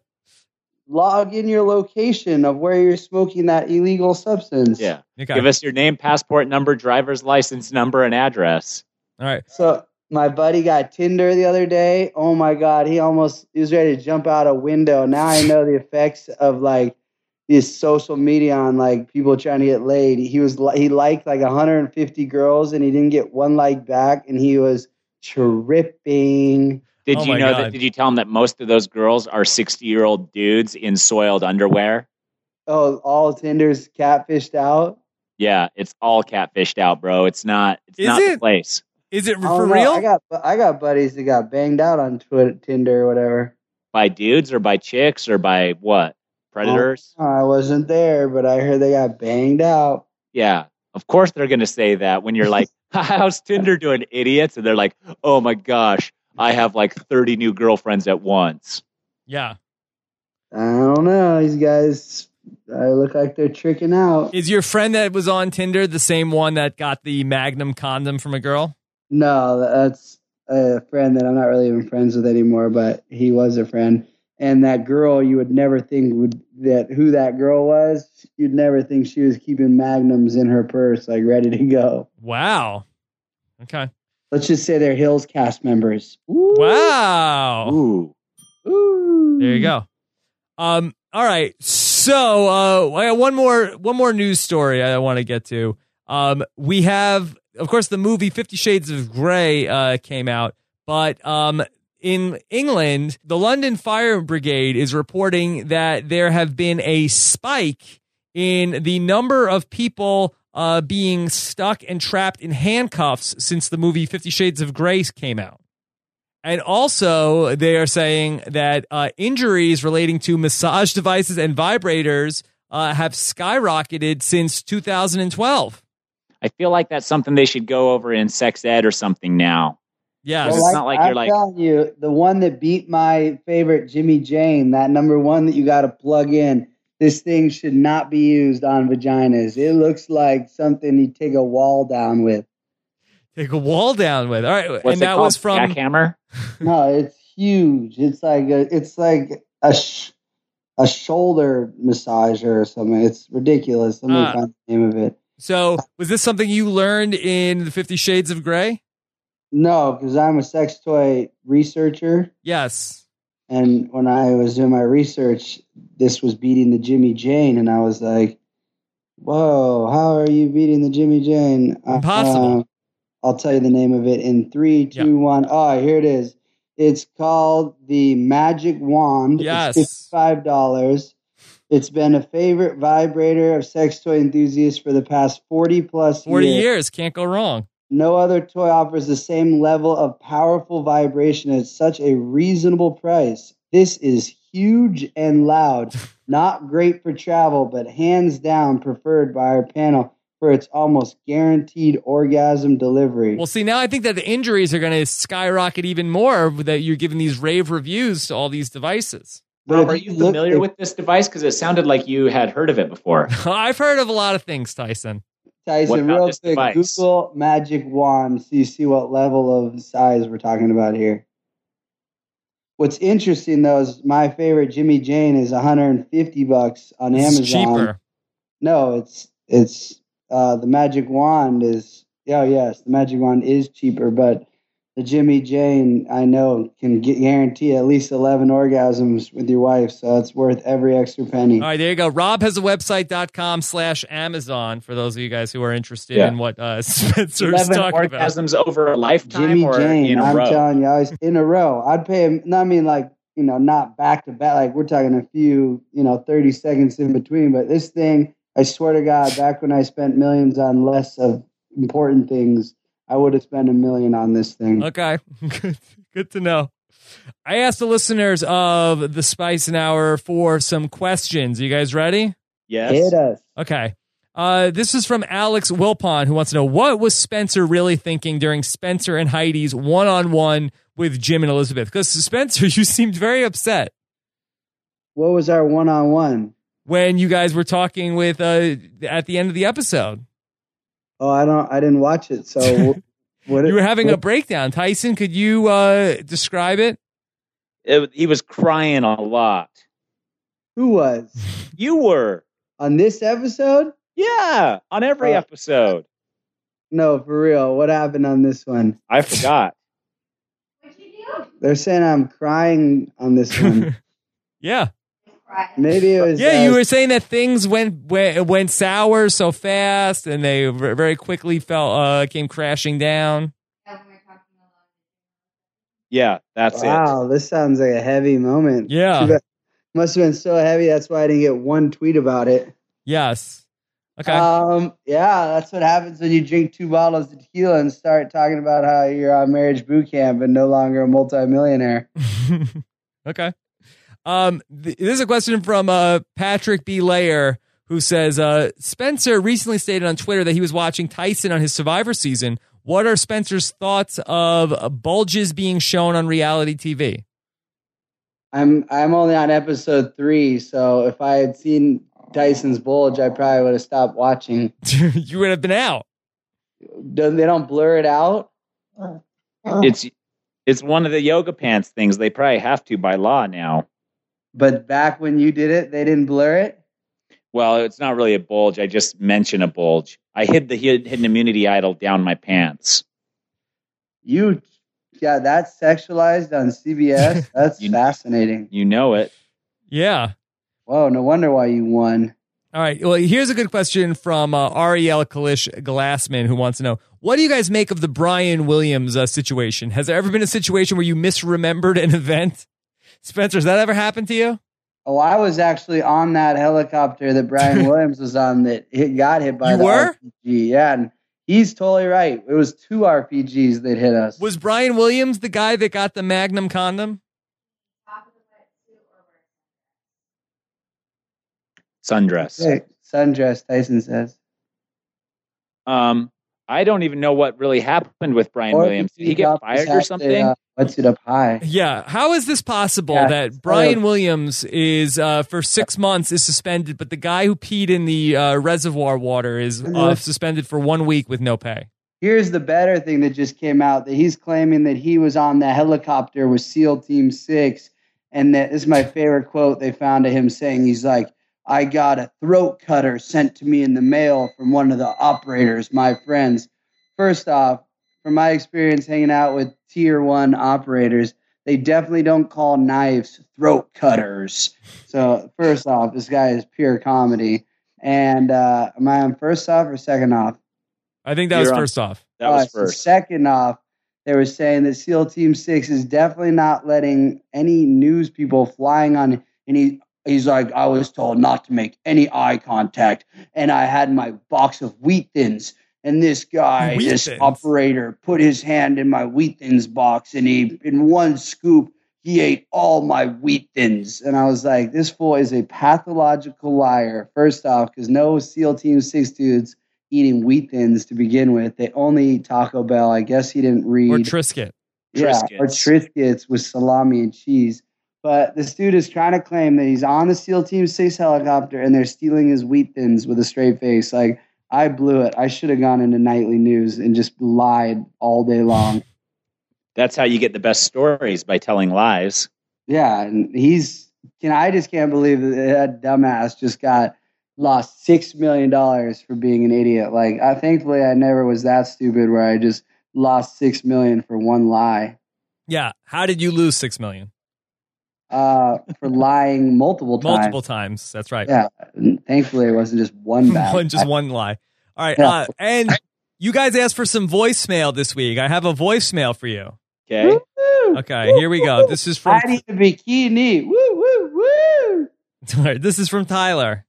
Log in your location of where you're smoking that illegal substance. Yeah. Okay. Give us your name, passport number, driver's license number, and address. All right. So my buddy got Tinder the other day. Oh my God, he almost he was ready to jump out a window. Now I know the effects of like this social media on like people trying to get laid. He was li- he liked like one hundred fifty girls and he didn't get one like back, and he was tripping. Did Oh you my know God. that? Did you tell him that most of those girls are sixty-year-old dudes in soiled underwear? Oh, all Tinder's catfished out. Yeah, it's all catfished out, bro. It's not. It's Is not the it? place. Is it I for don't know. real? I got I got buddies that got banged out on Twitter, Tinder, or whatever. By dudes or by chicks or by what? Predators? Oh, I wasn't there, but I heard they got banged out. Yeah. Of course they're going to say that when you're like, how's Tinder doing, idiots? And they're like, oh my gosh, I have like thirty new girlfriends at once. Yeah. I don't know. These guys, I look like they're tricking out. Is your friend that was on Tinder the same one that got the Magnum condom from a girl? No, that's a friend that I'm not really even friends with anymore, but he was a friend. And that girl, you would never think would that who that girl was. You'd never think she was keeping Magnums in her purse, like ready to go. Wow. Okay. Let's just say they're Hills cast members. Ooh. Wow. Ooh. Ooh. There you go. Um. All right. So, uh, I got one more one more news story I want to get to. Um, we have, of course, the movie Fifty Shades of Grey uh, came out, but um, in England, the London Fire Brigade is reporting that there have been a spike in the number of people uh, being stuck and trapped in handcuffs since the movie Fifty Shades of Grey came out. And also, they are saying that uh, injuries relating to massage devices and vibrators uh, have skyrocketed since two thousand twelve. I feel like that's something they should go over in sex ed or something now. Yeah, Well, it's it's not like I'm you're like, telling you, the one that beat my favorite Jimmy Jane, that number one that you got to plug in. This thing should not be used on vaginas. It looks like something you take a wall down with. take a wall down with. All right, what's and it that called? was from Jackhammer? No, it's huge. It's like a, it's like a sh- a shoulder massager or something. It's ridiculous. Let me Ah. find the name of it. So, was this something you learned in the Fifty Shades of Grey? No, because I'm a sex toy researcher, Yes. and when I was doing my research, this was beating the Jimmy Jane, and I was like, "Whoa, how are you beating the Jimmy Jane?" Uh, Impossible. Uh, I'll tell you the name of it in three, two, one. Oh, here it is. It's called the Magic Wand. Yes. It's fifty-five dollars. It's been a favorite vibrator of sex toy enthusiasts for the past forty plus forty years. years. Can't go wrong. No other toy offers the same level of powerful vibration at such a reasonable price. This is huge and loud. Not great for travel, but hands down preferred by our panel for its almost guaranteed orgasm delivery. Well, see, now I think that the injuries are going to skyrocket even more that you're giving these rave reviews to all these devices. But Rob, if are you you look- familiar if- with this device? Because it sounded like you had heard of it before. I've heard of a lot of things, Tyson. What Tyson, about real this quick, device? Google Magic Wand so you see what level of size we're talking about here. What's interesting though is my favorite Jimmy Jane is one hundred fifty bucks on It's Amazon. cheaper. No, it's it's uh, the Magic Wand is oh yes, the Magic Wand is cheaper, but the Jimmy Jane I know can get, guarantee at least eleven orgasms with your wife, so it's worth every extra penny. All right, there you go. Rob has a website.com slash Amazon for those of you guys who are interested Yeah. in what uh, Spencer's eleven talking about. orgasms over a lifetime Jimmy or Jane, in a I'm row? telling you, I was in a row. I'd pay him. No, I mean like you know, not back to back. Like we're talking a few, you know, thirty seconds in between. But this thing, I swear to God, back when I spent millions on less of important things, I would have spent a million on this thing. Okay, good, good to know. I asked the listeners of the Spice and Hour for some questions. You guys ready? Yes. Hit us. Okay. Uh, this is from Alex Wilpon, who wants to know, what was Spencer really thinking during Spencer and Heidi's one-on-one with Jim and Elizabeth? Because Spencer, you seemed very upset What was our one-on-one? when you guys were talking with uh, at the end of the episode. Oh, I don't. I didn't watch it. So what? You were having a what, breakdown. Tyson, could you uh, describe it? It- he was crying a lot. Who was You were. on this episode? Yeah. On every Uh, episode. No, for real. What happened on this one? I forgot. They're saying I'm crying on this one. Yeah. Maybe it was. Yeah, uh, you were saying that things went went, went sour so fast, and they v- very quickly fell uh, came crashing down. Yeah, that's it. Wow, this sounds like a heavy moment. Yeah. Too bad- Must have been so heavy. That's why I didn't get one tweet about it. Yes. Okay. Um, yeah, that's what happens when you drink two bottles of tequila and start talking about how you're on marriage boot camp and no longer a multimillionaire. Okay. Um, th- this is a question from uh, Patrick B. Layer, who says, uh, Spencer recently stated on Twitter that he was watching Tyson on his Survivor season. What are Spencer's thoughts of uh, bulges being shown on reality T V? I'm I'm only on episode three, so if I had seen Tyson's bulge, I probably would have stopped watching. You would have been out. Don't, they don't blur it out? It's it's one of the yoga pants things. They probably have to by law now. But back when you did it, they didn't blur it? Well, it's not really a bulge. I just mentioned a bulge. I hid the hid- hidden immunity idol down my pants. You got that sexualized on C B S? That's You- fascinating. You know it. Yeah. Whoa, no wonder why you won. All right. Well, here's a good question from uh, Ariel Kalish Glassman, who wants to know, what do you guys make of the Brian Williams uh, situation? Has there ever been a situation where you misremembered an event? Spencer, has that ever happened to you? Oh, I was actually on that helicopter that Brian Williams was on that hit, got hit by You the were? R P G. Yeah, and he's totally right. It was two R P Gs that hit us. Was Brian Williams the guy that got the Magnum condom? Sundress. Hey, sundress, Tyson says. Um, I don't even know what really happened with Brian Or Williams. Did he get got fired this or at something? the, uh, What's it up high? Yeah. How is this possible Yeah, that it's Brian kind Williams is uh, for six months is suspended, but the guy who peed in the uh, reservoir water is uh, suspended for one week with no pay? Here's the better thing that just came out, that he's claiming that he was on the helicopter with SEAL Team six, and that this is my favorite quote they found of him saying. He's like, I got a throat cutter sent to me in the mail from one of the operators, my friends. First off, from my experience hanging out with tier one operators, they definitely don't call knives throat cutters. So first off, this guy is pure comedy. And uh, am I on first off or second off? I think that You're was on- first off. That was Uh, so first. second off, they were saying that SEAL Team Six is definitely not letting any news people flying on. And he he's like, I was told not to make any eye contact, and I had my box of Wheat Thins, and this guy, Wheat this Thins? operator, put his hand in my Wheat Thins box, and he, in one scoop, he ate all my Wheat Thins. And I was like, this fool is a pathological liar. First off, because no SEAL Team Six dudes eating Wheat Thins to begin with. They only eat Taco Bell. I guess he didn't read. Or Triscuit. Yeah, or Triscuits. Triscuits with salami and cheese. But this dude is trying to claim that he's on the SEAL Team six helicopter and they're stealing his Wheat Thins with a straight face. Like, I blew it. I should have gone into nightly news and just lied all day long. That's how you get the best stories, by telling lies. Yeah, and he's can I just can't believe that that dumbass just got lost six million dollars for being an idiot. Like, I thankfully I never was that stupid where I just lost six million for one lie. Yeah. How did you lose six million? Uh, for lying multiple times. Multiple times. That's right. Yeah, and thankfully it wasn't just one bad. one, just one lie. All right. Yeah. Uh, and you guys asked for some voicemail this week. I have a voicemail for you. Okay. Woo! Okay, here we go. This is from I need a bikini. Woo, woo, woo. All right, this is from Tyler.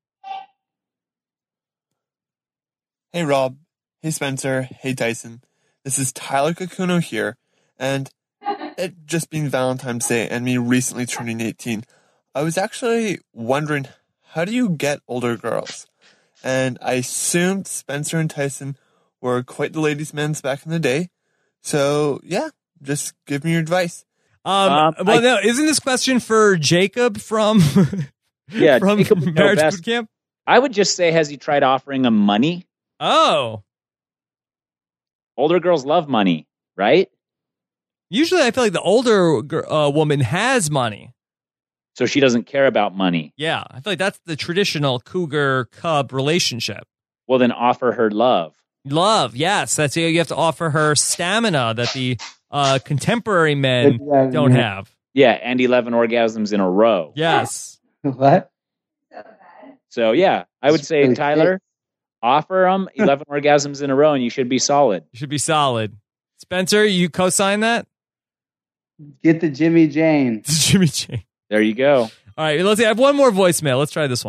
Hey Rob, hey Spencer, hey Tyson. This is Tyler Kakuno here, and it just being Valentine's Day and me recently turning eighteen, I was actually wondering, how do you get older girls? And I assumed Spencer and Tyson were quite the ladies' men's back in the day, so yeah, just give me your advice. Um, Um, well, I- no, isn't this question for Jacob from Yeah, from Jacob would know Marriage best. Boot Camp? I would just say, has he tried offering him money? Oh, Older girls love money, right? usually I feel like the older gir- uh, woman has money. So she doesn't care about money. Yeah, I feel like that's the traditional cougar cub relationship. Well, then offer her love. Love, yes, that's you have to offer her stamina that the uh, contemporary men Yeah, don't yeah. have. Yeah, and eleven orgasms in a row. Yes. What? So, yeah, I would It's say, really Tyler, offer them eleven orgasms in a row and you should be solid. You should be solid. Spencer, you co-sign that? Get the Jimmy Jane. Jimmy J. There you go. All right, let's see. I have one more voicemail. Let's try this one.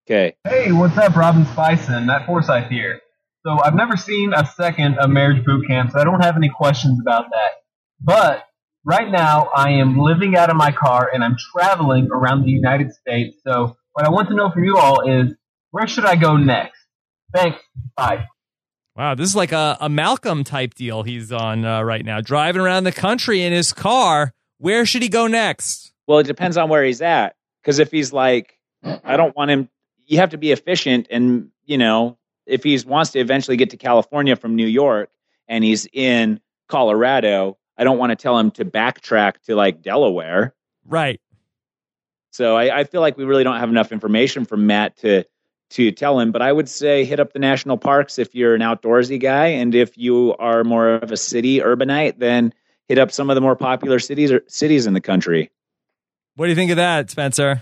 Okay. Hey, what's up, Robin Spicin? Matt Forsyth here. So I've never seen a second of Marriage Boot Camp, so I don't have any questions about that. But right now, I am living out of my car, and I'm traveling around the United States. So what I want to know from you all is, where should I go next? Thanks. Bye. Wow, this is like a, a Malcolm type deal he's on uh, right now. Driving around the country in his car. Where should he go next? Well, it depends on where he's at. Because if he's like, I don't want him, you have to be efficient. And, you know, if he wants to eventually get to California from New York and he's in Colorado, I don't want to tell him to backtrack to like Delaware. Right. So I, I feel like we really don't have enough information from Matt to to tell him, but I would say hit up the national parks if you're an outdoorsy guy, and if you are more of a city urbanite, then hit up some of the more popular cities or cities in the country. What do you think of that, Spencer?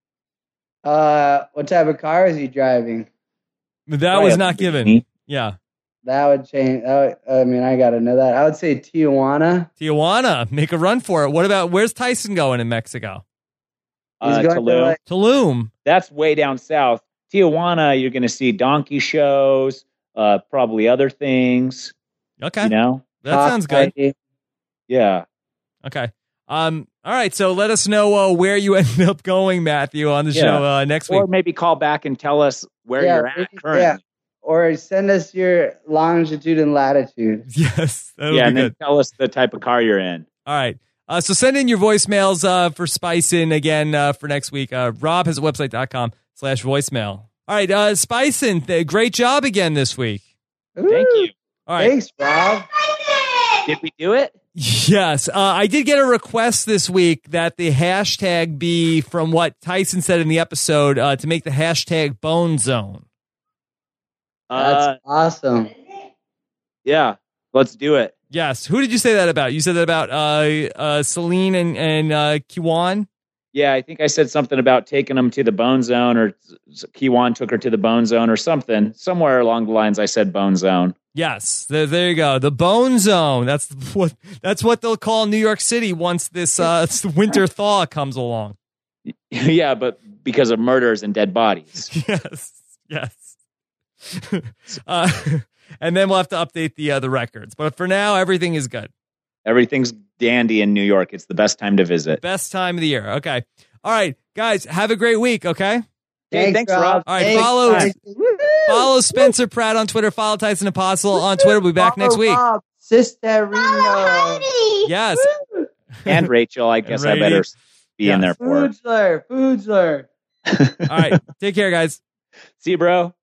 Uh, what type of car is he driving? That was not given. Yeah. That would change. That would, I mean, I got to know that. I would say Tijuana. Tijuana. Make a run for it. What about, where's Tyson going in Mexico? Uh, He's going to Tulum. like- Tulum. That's way down south. Tijuana, you're going to see donkey shows, uh, probably other things. Okay. You know? That sounds good. Yeah. Okay. Um. All right. So let us know uh, where you ended up going, Matthew, on the Yeah. show uh, next week. Or maybe call back and tell us where Yeah, you're at maybe- currently. yeah. Or send us your longitude and latitude. Yes. That'll Yeah, be and then good. tell us the type of car you're in. All right. Uh, so send in your voicemails uh, for Spicin again uh, for next week. Uh, Rob has a website.com slash voicemail. All right. Uh, Spicin, th- great job again this week. Thank you. All right. Thanks, Rob. Did we do it? Yes. Uh, I did get a request this week that the hashtag be from what Tyson said in the episode uh, to make the hashtag Bone Zone. That's Uh, awesome. yeah, let's do it. Yes. Who did you say that about? You said that about uh, uh, Celine and, and uh, Kiwan? Yeah, I think I said something about taking them to the Bone Zone, or Kiwan took her to the Bone Zone, or something. Somewhere along the lines, I said Bone Zone. Yes, there, there you go. The Bone Zone. That's what that's what they'll call New York City once this uh, winter thaw comes along. Yeah, but because of murders and dead bodies. Yes, yes. uh, and then we'll have to update the uh, the records. But for now, everything is good. Everything's dandy in New York. It's the best time to visit. Best time of the year. Okay. All right, guys. Have a great week. Okay. Hey, thanks, Rob. All right. Thanks, follow guys. follow Spencer Pratt on Twitter. Follow Tyson Apostle on Twitter. We'll be back next week. Rob, Sisterino. Yes. And Rachel, I guess I Rady. better be Yeah. in there for her. Food slur. Food slur. All right. Take care, guys. See you, bro.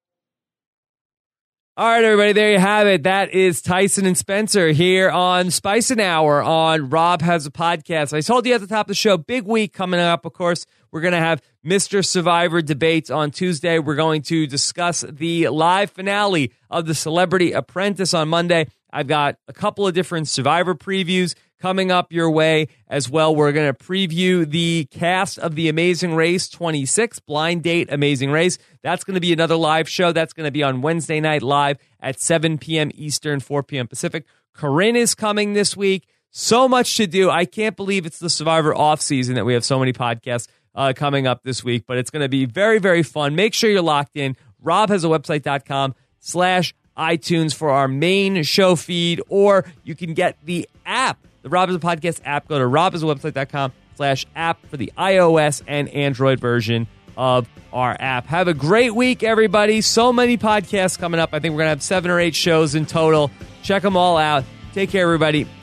All right, everybody, there you have it. That is Tyson and Spencer here on Spicin' Hour on Rob Has a Podcast. I told you at the top of the show, big week coming up, of course. We're going to have Mister Survivor debates on Tuesday. We're going to discuss the live finale of The Celebrity Apprentice on Monday. I've got a couple of different Survivor previews coming up your way as well. We're going to preview the cast of The Amazing Race twenty-six, Blind Date Amazing Race. That's going to be another live show. That's going to be on Wednesday night live at seven p.m. Eastern, four p.m. Pacific. Corinne is coming this week. So much to do. I can't believe it's the Survivor off season that we have so many podcasts uh, coming up this week, but it's going to be very, very fun. Make sure you're locked in. Rob has a website.com slash iTunes for our main show feed, or you can get the app, the Rob Has a Podcast app. Go to robhasawebsite.com slash app for the iOS and Android version of our app. Have a great week, everybody. So many podcasts coming up. I think we're going to have seven or eight shows in total. Check them all out. Take care, everybody.